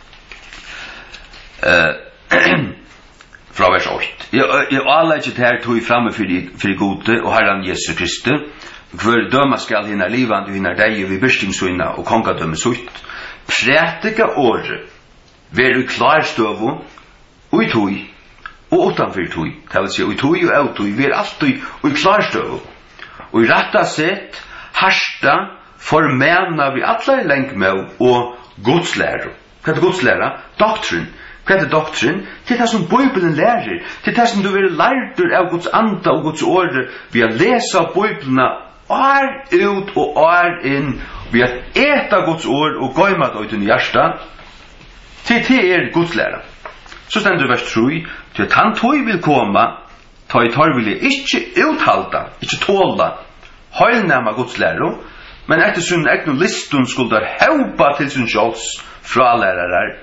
A: Fra vers åtta. Jeg alle ikke det her tog framme for gode og Herren Jesus Kristi. Hver døma skal hinna livande og hinna deg vi byrstingsuina og kongadømme sutt. Prætika året veru klarstøvu og i tog og utanfyr tog. Det vil si, og i tog og av tog vi er alltid og i klarstøvu. Og i retta sett harsta formena vi allar lengt med og godslære. Hva er godslære? Doktrin. Hva er doktrin? Det er det som Bibelen lærer. Det er det som du vil lærdur av Guds anda og Guds åre ved å lese Bibelene år ut og år inn ved å eta Guds ord og gøyma det ut i hjertet til det er Guds lære. Så stender vers tre til at han tog vil komme ta i tar vil jeg ikke uthalda, ikke tåla høylnæma Guds lære, men etter sin egen listun skulle der haupa til sin sjåls fra lærere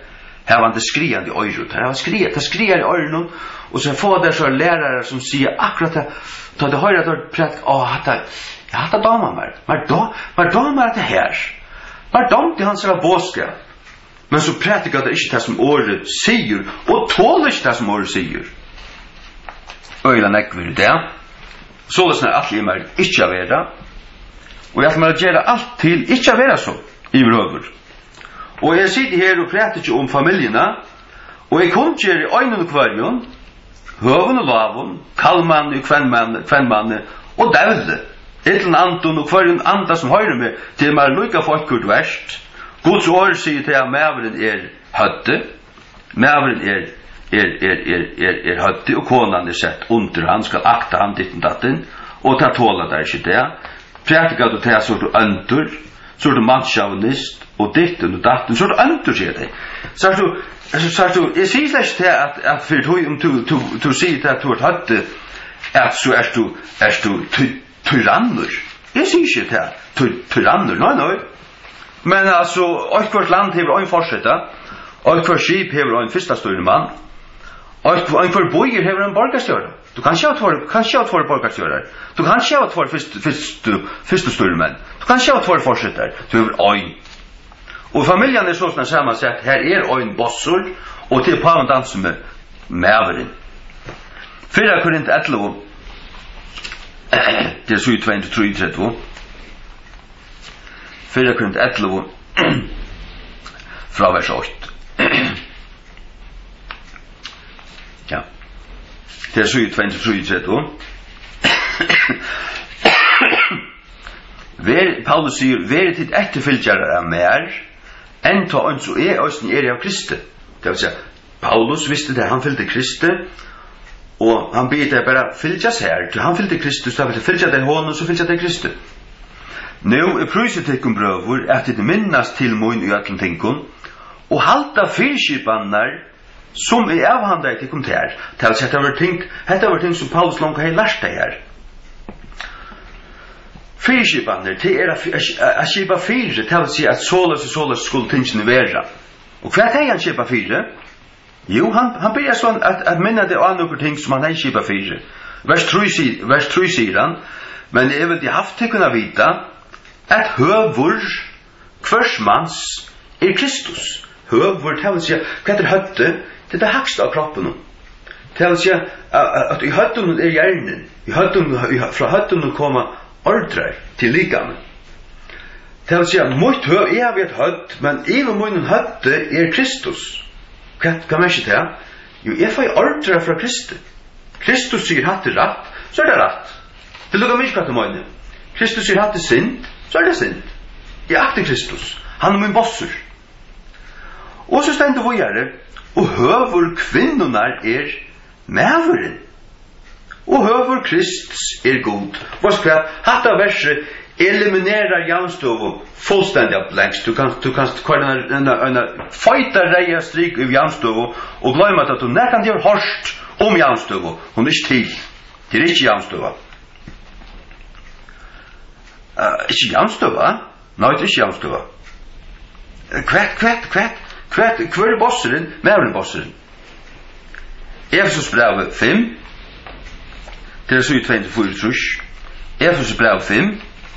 A: Här var inte skriande i örat. Här var skriande, det skriar i öronen. Och så får det så lärare som säger akkurat det. Ta det höra då prätt. Åh, hatta, jag hatta damer mer. Men då, men damer att det här. Men dom till hans era båska. Men så prättikar det inte det som året säger. Och tål inte det som året säger. Öjla nekver i det. Så det är allt i mig inte att vara. Och jag kommer att göra allt till inte att vara så. I röver. Og jeg sitter her og prater ikke om familiene, og jeg kommer ikke i øynene og kvarjon, høven og laven, kallmann og kvennmann, og døvde. Et eller annet og kvarjon andre som hører meg, til meg lukka folkurt verst. Guds år sier til at mæveren er høtte, mæveren er, er, er, er, er, er høtte, og konan er sett under han, skal akta han ditten datten, og ta tåla der ikke det. Prater du til at så er du øntur, så er du mannsjavnist, og ditten og datten, så er du øntur, sier det. Så er du, så er du, jeg sier slett til at, at for du, om du, du, du sier til at du er høtte, at så er du, er du tyranner. Jeg sier ikke til at tyranner, nei, nei. Men altså, hvert land hever en forsetta, og hvert skip hever en fyrsta større mann, og hvert bojer hever en borgarstjøra. Du kan ikke ha två borgarstjørar. Du kan ikke ha två fyrsta større menn. Du kan ikke ha två forsetter. Du hever en. Og familjen er sånn sammansett, her er en bossor, og til paven danser med mæveren. Fyra Korint elleve, det er syv tjuetre trettio. Fyra Korint elleve, fra vers åtte. Ja. Det er syv tjuetre trettio. Paulus sier, «Vere tid etterfylgjere av mer, enn ta en så er òsne er av Kristi». Det vil si, Paulus visste det, han fyllde Kristi, og han ber det bare fylgjas her, til han fyllde Kristus, så han ville fylgja det hånden, så fylgja det Kristi. Nå er prysetekkum brøver, at det minnas til moin i ötlen tinkun, og halda fyrskipannar, som er avhandla i tikkum ter, til at dette var ting, dette var ting som Paulus langt har lært det her. Fyrskipannar, det er a skipa fyre, til å si at såles og såles skulle tingene være. Og hva er han skipa fyre? Jo, han, han blir sånn at, at minna det av noen ting som han er skipa fyre. Vers tre sier han, men jeg vil haft til kunne vite at høvur kvarsmans er Kristus. Høvur, det vil si, hva er høtte? Det er det hakste av kroppen. Det vil si at i høtten er hjernen, i høtten, fra høtten kommer ordrar til likame. Det vil si at mot høv er vi et høtt, men i og munnen høtte er Kristus. Hva er ikke det? Jo, jeg får ordrar fra Kristi. Kristus sier hatt er rett, så er det rett. Det lukker mye hva til munnen. Kristus sier hatt er synd, så er det synd. Jeg akter Kristus. Han er min bosser. Og så stender vi gjerne, og høver kvinnerna er mæveren. Og høver Kristus er god. Hva skal jeg? Hatta verset eliminerar jaunstovu fullständigt av blanks. Du kan du kan kalla en en fighter reja strik i jaunstovu och glömma att du när kan göra harst om jaunstovu. Hon är till. Det är inte jaunstovu. Eh, inte jaunstovu? Nej, det är inte jaunstovu. Kvätt, kvätt, kvätt. Kvätt, kvätt bossen, med bossen. Efesos brev fem. Det är så i tjugofyra. Efesos brev fem.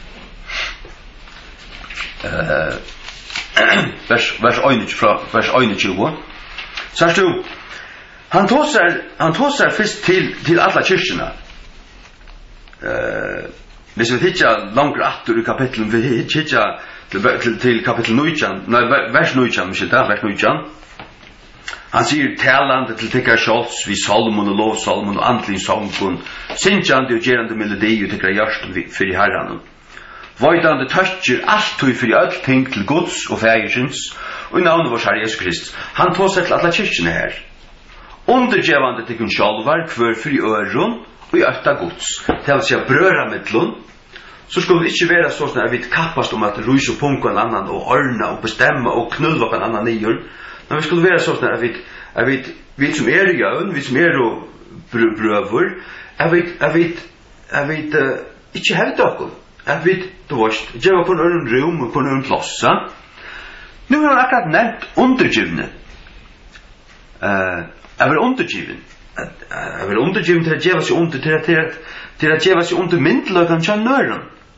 A: Uh, vers vers einige fra vers einige. Så du han tosar han tosar fyrst til til alla kyrkjuna. Eh, hvis vi hittar langt attur i kapitlet, vi hittar til til kapittel nítjan, nei vers nítjan, mykje der vers nítjan. Han sier talande til tekar sjálvs vi salmon og lovsalmon og andlig sangun, syngjandi og gerandi melodi og tekar hjørst fyrir Herren. Voidande tøtjer alt tog for i öll ting til Guds og fægersins og i navnet vår Herre Jesus Kristus. Han tog seg til alle kyrkjene her. Undergjevande til kun sjálvar kvør for i øron og i ötta Guds. Til å si brøra mittlun, så skulle det ikke være sånn at vi kappast om at rus og punka en annan og ordna og bestemma og knulla en annan nyer. Men vi skulle være sånn at vi, at vi, vi som er i jøvn, vi som er og brøver, at vi, at vi, at vi uh, ikke hevde okkur. At vi, du varst, gjeva på en rum og på en plassa. Nu har han akkurat nevnt undergivne. eh är väl undergiven. Är väl undergiven till att ge sig under till att till att ge sig under myndlagan chanören.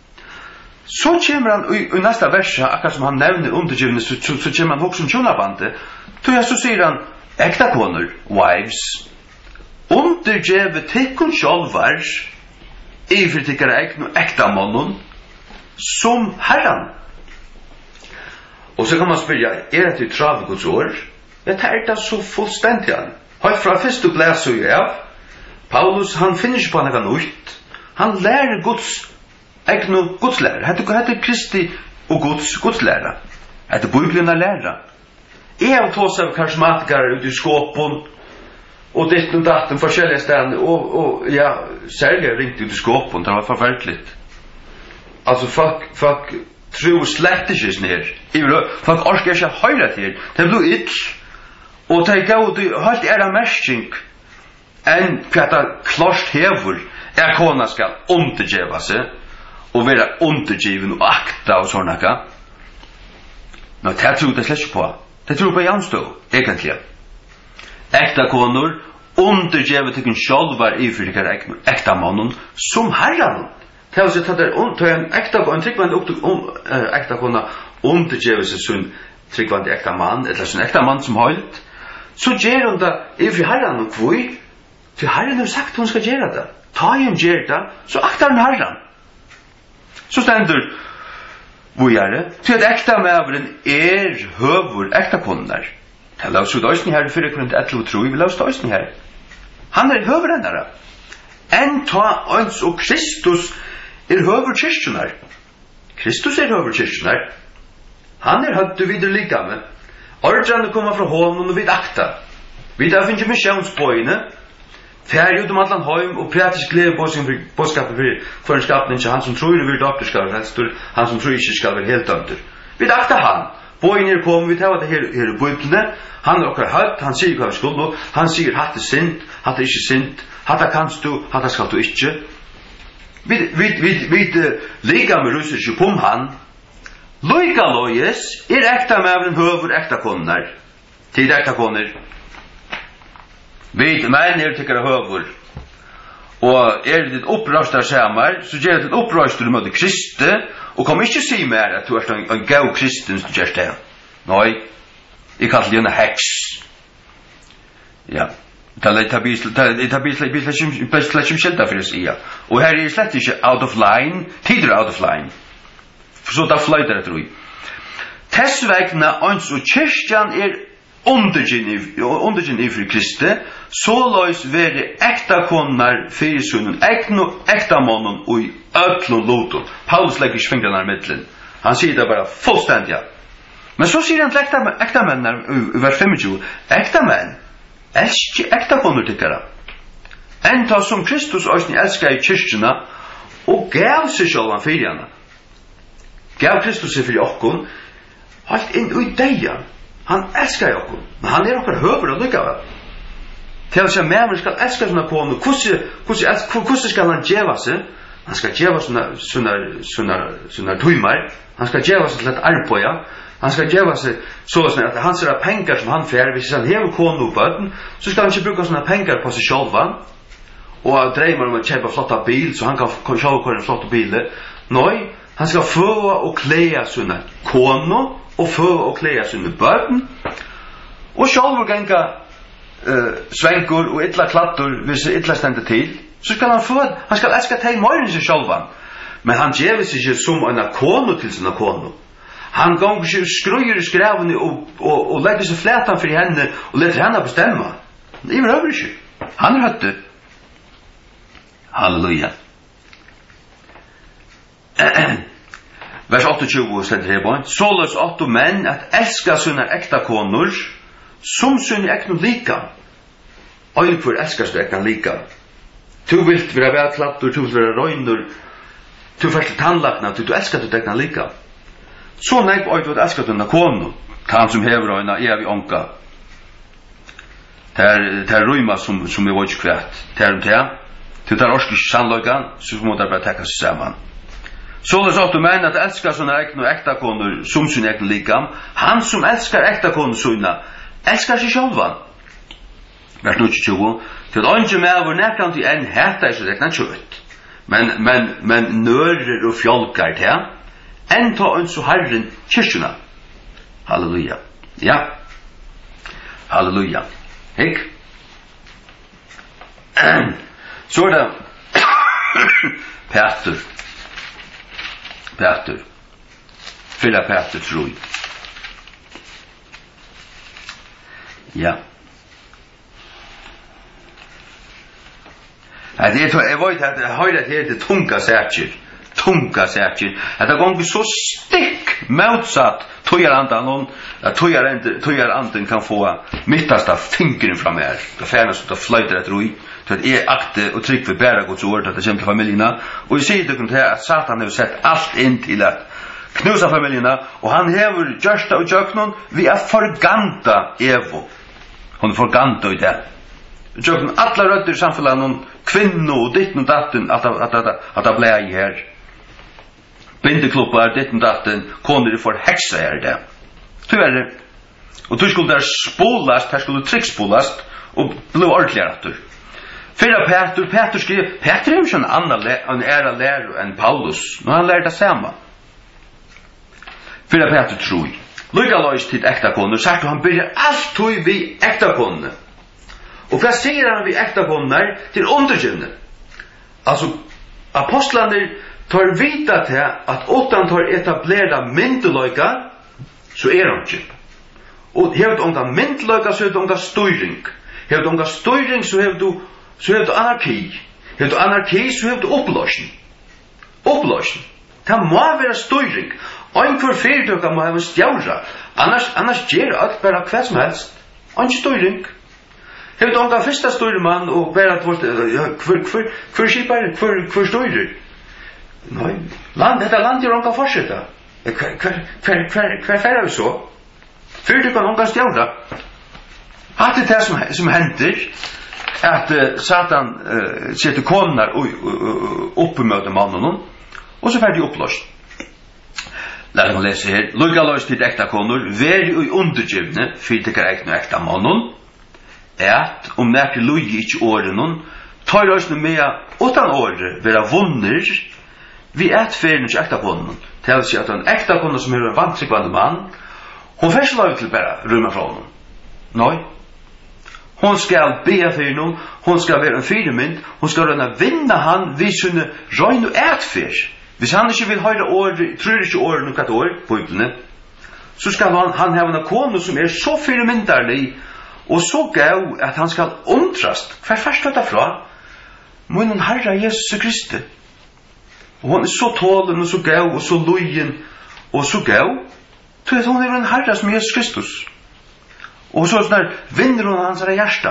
A: Så kommer han i, i nästa vers, akkurat som han nevner undergivne, så, så, så kommer han också om tjonabande. Då jag så säger han, äkta koner, wives, undergive tikkun sjálvar, i för tikkara äkna äkta mannen, som herran. Och så kan man spyrja, är det till travgods år? Jag tar det så fullständigt. Helt fra första bläs och jag, Paulus, han finner sig på något nytt. Han lär Guds äkna Guds lära. Det heter Kristi och Guds Guds lära. Det är Bibeln att lära. Jag har tås av karismatiker ute i skåpen och det och datten forskjelliga ställen och, och ja, särskilt ringt ut i skåpen. Det var förfärligt. Alltså folk, folk tror slett inte ner. Folk orskar inte höra till. Det blir ill. Og det gav du helt era mersking enn pjata klart hevur er kona skal undergeva seg og vera undergiven og akta og sånn akka. Nå, det tror det slett på. Det tror på Janstå, egentlig. Ekta konor undergeva tykken sjálvar i fyrir ekta mannen som herran. Det er også det er en ekta en tryggvand ekta kona undergeva seg som tryggvand ekta mann, eller som ekta mann som høylt. Så gjør hun det i for herren og kvøy. For herren har sagt hun skal gjøre det. Ta hun gjør det, så aktar hun herren. Så stender hvor gjør det? Til at ekta mævren er høvur ekta koner. Det er så døysen her i fire korint elleve og tro. Vi la oss døysen her. Han er høvur hennara. Enn ta ons og Kristus er høvur kyrkjunar. Kristus er høvur kyrkjunar. Han er høvdu videre lika med. Ordrande kommer fra hånden og vid akta. Vi der finner missionsbøyene. Færg ut om allan heim og pratisk glede på sin påskapet for en skapning til han som tror det vil døpter skal være helst, han som tror ikke skal være helt døpter. Vi akta han. Bøyene er kommet, vi tar det her, her i bøyene. Han er okkar høyt, han sier hva vi skulle, han sier hatt er sint, hatt er ikke sint, hatt er kanst du, hatt er skal du ikke. Vi, vi, vi, vi, vi liga med russer ikke på han. Loika lojes er ekta mævren høver ekta koner. Tid ekta koner. Vi menn er tykkara høver. Og er det opprøst av samar, så gjør det opprøst til møte Kristi, og kom ikke si mer at du er en, en gav kristen som gjør det. Nei, jeg kallar det en heks. Ja. Det er slett som skjelta for å si. Og her er slett ikke out of line, tider out of line. Så da fløyter jeg tror jeg. Tessvegna ans og kyrkjan er undergjen i fri Kristi, så løys veri ekta konar fyrir sunnen, ekta månen og i øtlun loton. Paulus legger ikke fingrarna i middelen. Han sier det bare fullstendig. Men så sier han til ekta, ekta menn i vers tjuefem, ekta menn, elsker ekta konar tykkara. Enta som Kristus òsni elskar i kyrkjana, og gav seg sjálvan fyrir hana. Gav Kristus seg fyrir okkon, halt inn ui deia. Han elskar okkon, men han er okkar høver og lykkavel. Til å si at mæver skal elska sånne konu, hvordan skal han djeva seg? Han skal djeva sånne tøymar, han skal djeva seg til et arbeid, han skal djeva seg sånn at han ser av pengar som han fer, hvis han hever konu og bøten, så skal han ikke bruka sånne pengar på seg sjálvan, og dreymar om å kjøpa flotta bil, så han kan sjálva kjøpa en flotta bil. Nei, han skal føva og kleia sånne konu, og føva og kleia sånne bøten, og sjálva ganga uh, svengur og illa klattur, hvis illa stendur til, så skal han føva, han skal elska teg møyren seg sjálvan, men han djever seg ikke som en konu til sånne konu. Han gonger ikke skrujer i skrevene og, og, og legger seg fletan for henne og leter henne bestemma. Det er over ikke. Han er høtte. Halleluja. Vers tjueåtte stender her på. Såløs åtte menn at elska sine ekta konur som sine ekta lika. Øyne for elskar sine ekta lika. Du vilt være velklattur, du vilt være røynur, du vilt være tannlakna, du elskar sine ekta lika. Så nek på øyne elskar sine konu, han som hever øyne, er vi onka. Det er røyma som, som er vårt kvært. Det er om det. Du tar orskis sannløygan, så må det bare tekka seg saman. Så det er så menn at elskar sånne ekne og ekta konur som sin ekne likam. Han som elskar ekta konur sånne, elskar seg sjálvan. vers tjúgu, til ongi meður nekant í enn hetta er så rekna kjøtt. Men men men nører og fjolkar te. Enn ta uns og Herren kyrkjuna. Halleluja. Ja. Halleluja. Hik. Så er det Peter. Peter. Fylla Peter tror. Ja. Ja, det är jag vet att jag har det här det tunga säker. Tunga säker. Att det går så stick motsatt tojar andan och att tojar inte tojar andan kan få mittasta fingern fram här. Det färnas att flyta det roi. Så att är akte och tryck för bära Guds ord att det kommer till familjerna. Och vi ser det kan att Satan har sett allt in till att knusa familjerna och han häver görsta och jöknon vi är förganta Evo. Hon är förganta i det. Jöknon alla rötter i samfällan hon kvinno och ditt och datten att att att att att blä i här. Bindeklubbar ditt och datten kondir för häxa är det. Tyvärr. Och du skulle där spolast, här skulle trickspolast och bli ordentligt åter. Fyra Peter, Peter skrev, Peter är ju en annan en ära lärare än Paulus. Nu han lärde samma. Fyra Peter tror. Lika lois till äkta konor, sagt han börjar allt tog vi äkta konor. Och vad säger han vi äkta konor till undergivna? Alltså apostlarna tar vita till att åttan tar etablera myndelöjka så är de inte. Och helt onga myndelöjka så är det onga styrning. Helt onga styrning så är du så är det anarki. Helt du anarki så är det upplösning. Upplösning. Det må vara styrning. Ein for fyrtøka må hava stjálra. Annars annars ger alt bara kvæð som helst. Ein styrning. Helt onga fyrsta styrman og vera at vart kvar kvar kvar skipar kvar kvar styrur. Nei, land detta land er onga forsetta. Kvar kvar kvar kvar fer vi så. Fyrtøka onga stjálra. Hatt det som som hendir at uh, Satan uh, setter konar upp mot mannen og så fer de uppløst. Låt oss läsa här. Lugga lös till äkta konor. Vär i undergivne för det äkta äkta mannen. Ät om näke lugi inte åren. Tar oss nu med utan år vara vunner. Vi ät färgens äkta konor. Till sig att en äkta konor som är en vantrikvande man. Hon färslar till bara rumma från honom. Nej. Hon ska be för honom. Hon ska vara en fyrmynd. Hon ska röna vinna han vid sina röjn och ätfärs. Hvis han ikke vil høre år, tror ikke år nok et år på Bibelen, så skal han, han ha en kone som er så fyrmynderlig og så gav at han skal undrast. Hver først dette fra? Munnen Herre Jesus Kristi. Og hun er så tålen og så gav og så lojen og så gav. Tror at hun er en Herre som Jesus Kristus. Og så sånn vinner hun hans hjärsta.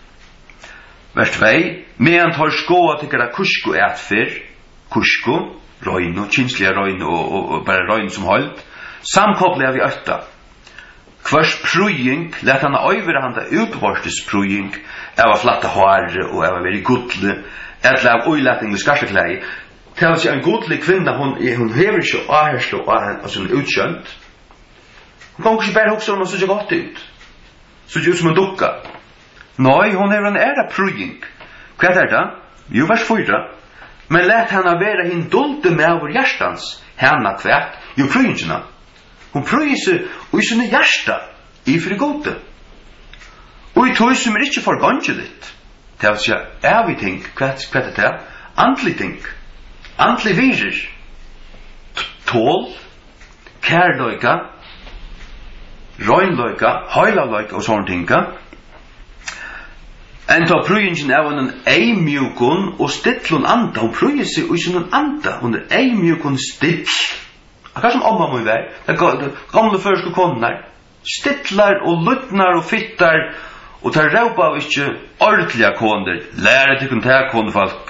A: Vers två. Men tar skåa til kara kusko ätfyr. Kusko. Røyn og kinslige røyn og, og, og bare røyn som holdt samkoblet vi øtta hvers prøying let han øyvere han da utvortes prøying av å flatte håret og av å være godle eller av øyletning med skarseklei til å si en godle kvinne hun, hun hever ikke avherslo og som er utkjønt hun kan ikke bare hokse om hun ser ikke godt ut ser ikke ut som en dukka nei, hun hever en æra prøying hva er det? Jo, vers fyra. Men lät henne vara hin dolte med vår hjärstans henne kvärt jo pröjningarna. Hon pröjer sig och i sina hjärsta i för gode. Och i tog som är inte för gangeligt. Det vill säga, är vi ting, kvärt kvärt det antlig ting, antlig virus, tål, kärlöjka, röjnlöjka, höjlalöjka och sånt tinga. En ta prøyingen av en eimjukon og stittlun anda. Hun prøyer seg og ikke anda. Hun er eimjukon stittl. Akkurat som omma må være. Det er gamle første koner. Stittlar og luttnar og fittar. Og tar råpa av ikke ordentlige koner. Lære til å ta konefolk.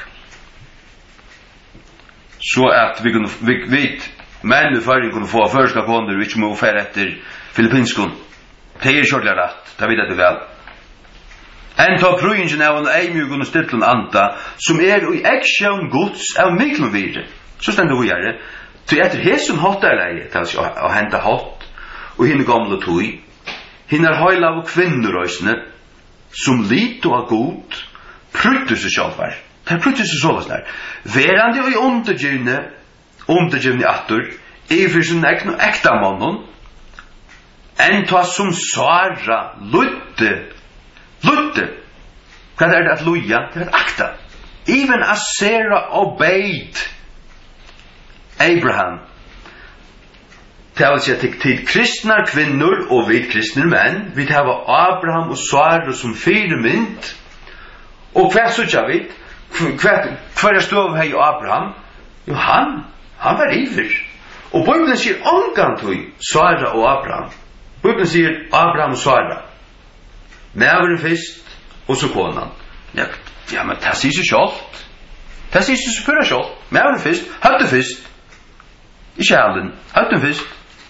A: Så at vi kunne vite menn i fargen kunne få første koner og ikke må fære etter filippinskon. Det er kjørlig rett. Det vet jeg det vel. En ta prøyingen av en eimjugun og stittlun anda, som er i eksjøn gods av miklum vire. Så stender vi her. Til etter hessun hottarleie, til å hente hot, og hinne gamle tøy, hinne er høyla av kvinnurøysene, som lito av god, pruttu seg sjálvar. Det pruttu seg sålas der. Verandi og i undergivne, undergivne attur, i fyrir sin egnu ekta mannen, enn ta som svara, lutte, lutte. Hva er det at luja? Det er akta. Even as Sarah obeyed Abraham. Det vil si at til kristne kvinnor og vi kristne menn, vi har Abraham og Sara som fire mynd, og hva sutja vi? Hva er stov hei Abraham? Jo, han, han var iver. Og Bibelen sier omgang til Sara og Abraham. Bibelen sier Abraham og Sara. Mæveren først, og så konan. Ja, ja, men det sier seg sjålt. Det sier seg selvfølgelig sjålt. Mæveren først, høtte først. Ikke halen, høtte først.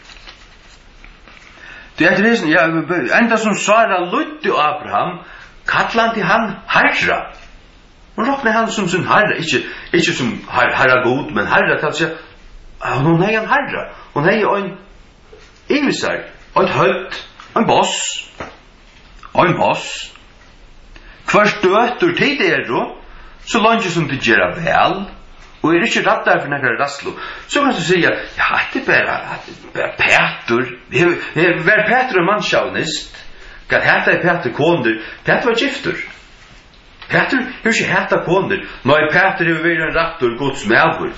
A: Det er det, ja, enda som Sara lutte Abraham, kallant han herra. Hun råkner han som sin herra, ikke, ikke som her, herra god, men herra til å si, hun er en herra. Hun er en ivisar, en høtt, en boss, en boss. Hver støtter til det er jo, så langt som det gjør vel, og er ikke rett der for nekker rasslo, så kan du si, ja, det er bare, bare Peter, det er bare Peter og mannsjavnist, kan heta er Peter konder, Peter var gifter. Peter er ikke heta konder, nei, Peter er vært en rattor gods melvor.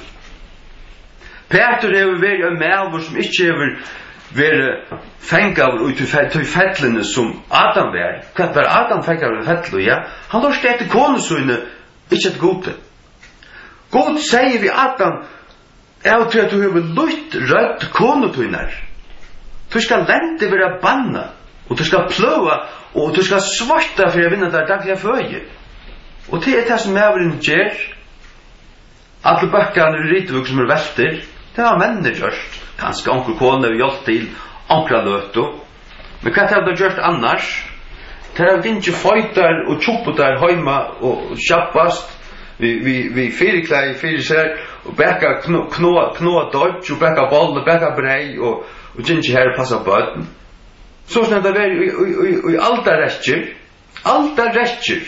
A: Peter er vært en melvor som ikke er vært fengt av ut til fettlene som Adam var. Hva var Adam fengt av fettlene, ja? Han lorste etter konesøyne, ikke etter gode. God sier vi Adam, jeg tror at du har lutt rødt konetøyner. Du skal lente være banna, og du skal pløva, og du skal svarta for å vinne der daglige føye. Og det er det som mæveren gjør. Alle bøkkene i Ritvuk som er velter, det har mennene gjort. Kanskje onkel kone har gjort til onkla løto. Men hva har du gjort annars? Det har ikke føyter og tjoppetar heima og kjappast. Vi vi vi fyrklei fyrir seg og bæka knå knå knå dodge og bæka ball og bæka brei og og ginger her passa button. Så snart det var i i alta restjer, alta restjer.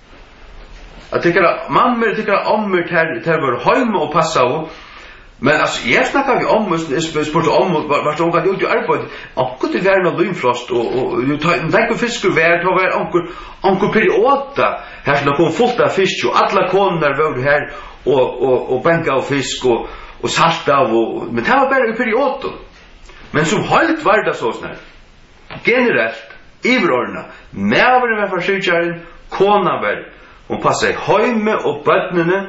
A: At det kan mamma det kan ommer til til var heim og passa og men altså jeg snakker vi om og spurt om var så kan du arbeid og kunne det være noe lynfrost og og du tenker fisker vær til å være onkel onkel periode her skal komme fullt av fisk og alle koner var her og og og banka av fisk og og salta og men det var bare i periode men som halt var det så snart generelt iverordna mæveren var forsøkjaren kona var hun passet heime og bøttene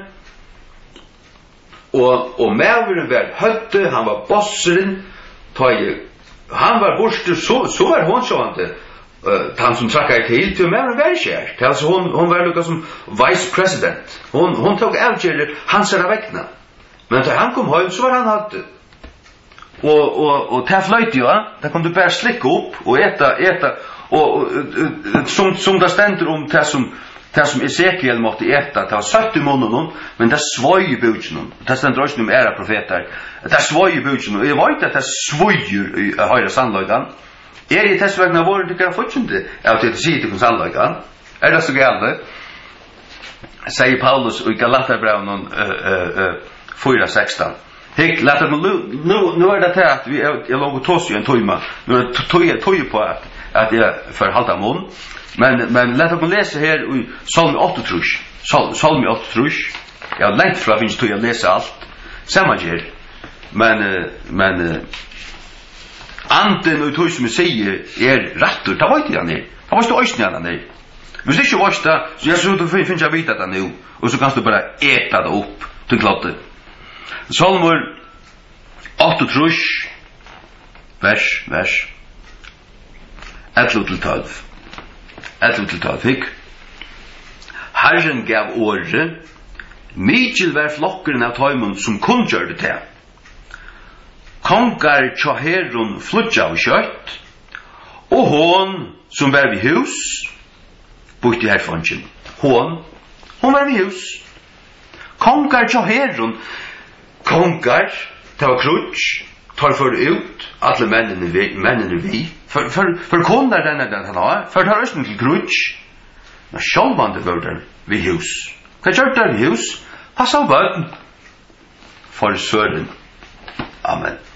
A: og og mæveren var høtte han var bosseren tøy han var borster så så var hon sånte uh, han som trakk ei til til mæveren var kjær til altså hon hon var lukka som vice president hon hon tok avgjørelse hans er vekna men da han kom heim så var han høtte og og og ta fløyt jo da kom du bare slikke opp og eta eta og, og, og som som det stender om det som det som Esekiel måtte äta, det var søtt i munnen, men det svoj i bukjen. Det stender også om era profeter. Det svoj i bukjen. Jeg vet at det svojer i høyre sannløyden. Er i testvegne våre til hva fortjente av til å si til sannløyden? Er det så galt? Sier Paulus i Galaterbrevnen fyra seksten. Hik, lät mig nu nu är det här att vi jag låg och toss ju en tojma. Nu är toje toje på att att jag för halta mun. Men men lät mig läsa här i Psalm åtta trusch. Psalm åtta trusch. Jag lät från finns toje läsa allt. Samma ger. Men men anten och toje som säger är rätt och ta vet jag nej. Jag måste ösna den nej. Men det är ju vart så jag så då finns jag vita det nu och så kan du bara äta det upp till klotter. Salmur åtta trusch vers vers elva til tolv elva til tolv hik Herren gav åre Mikil var flokkeren av tøymon som kun gjør det til Kongar tja herron flutja av kjøtt og hon som var vid hus bort i herfongen hon hon var vid hus Kongar tja herron Kongar, det var krutsch, tar för ut alla männen vi, männen vi. För för för konar den den han har, för tar östen till krutsch. Men sjálvande var det vi hus. Hva gjør det vi hus? Passa av bøten. For søren. Amen.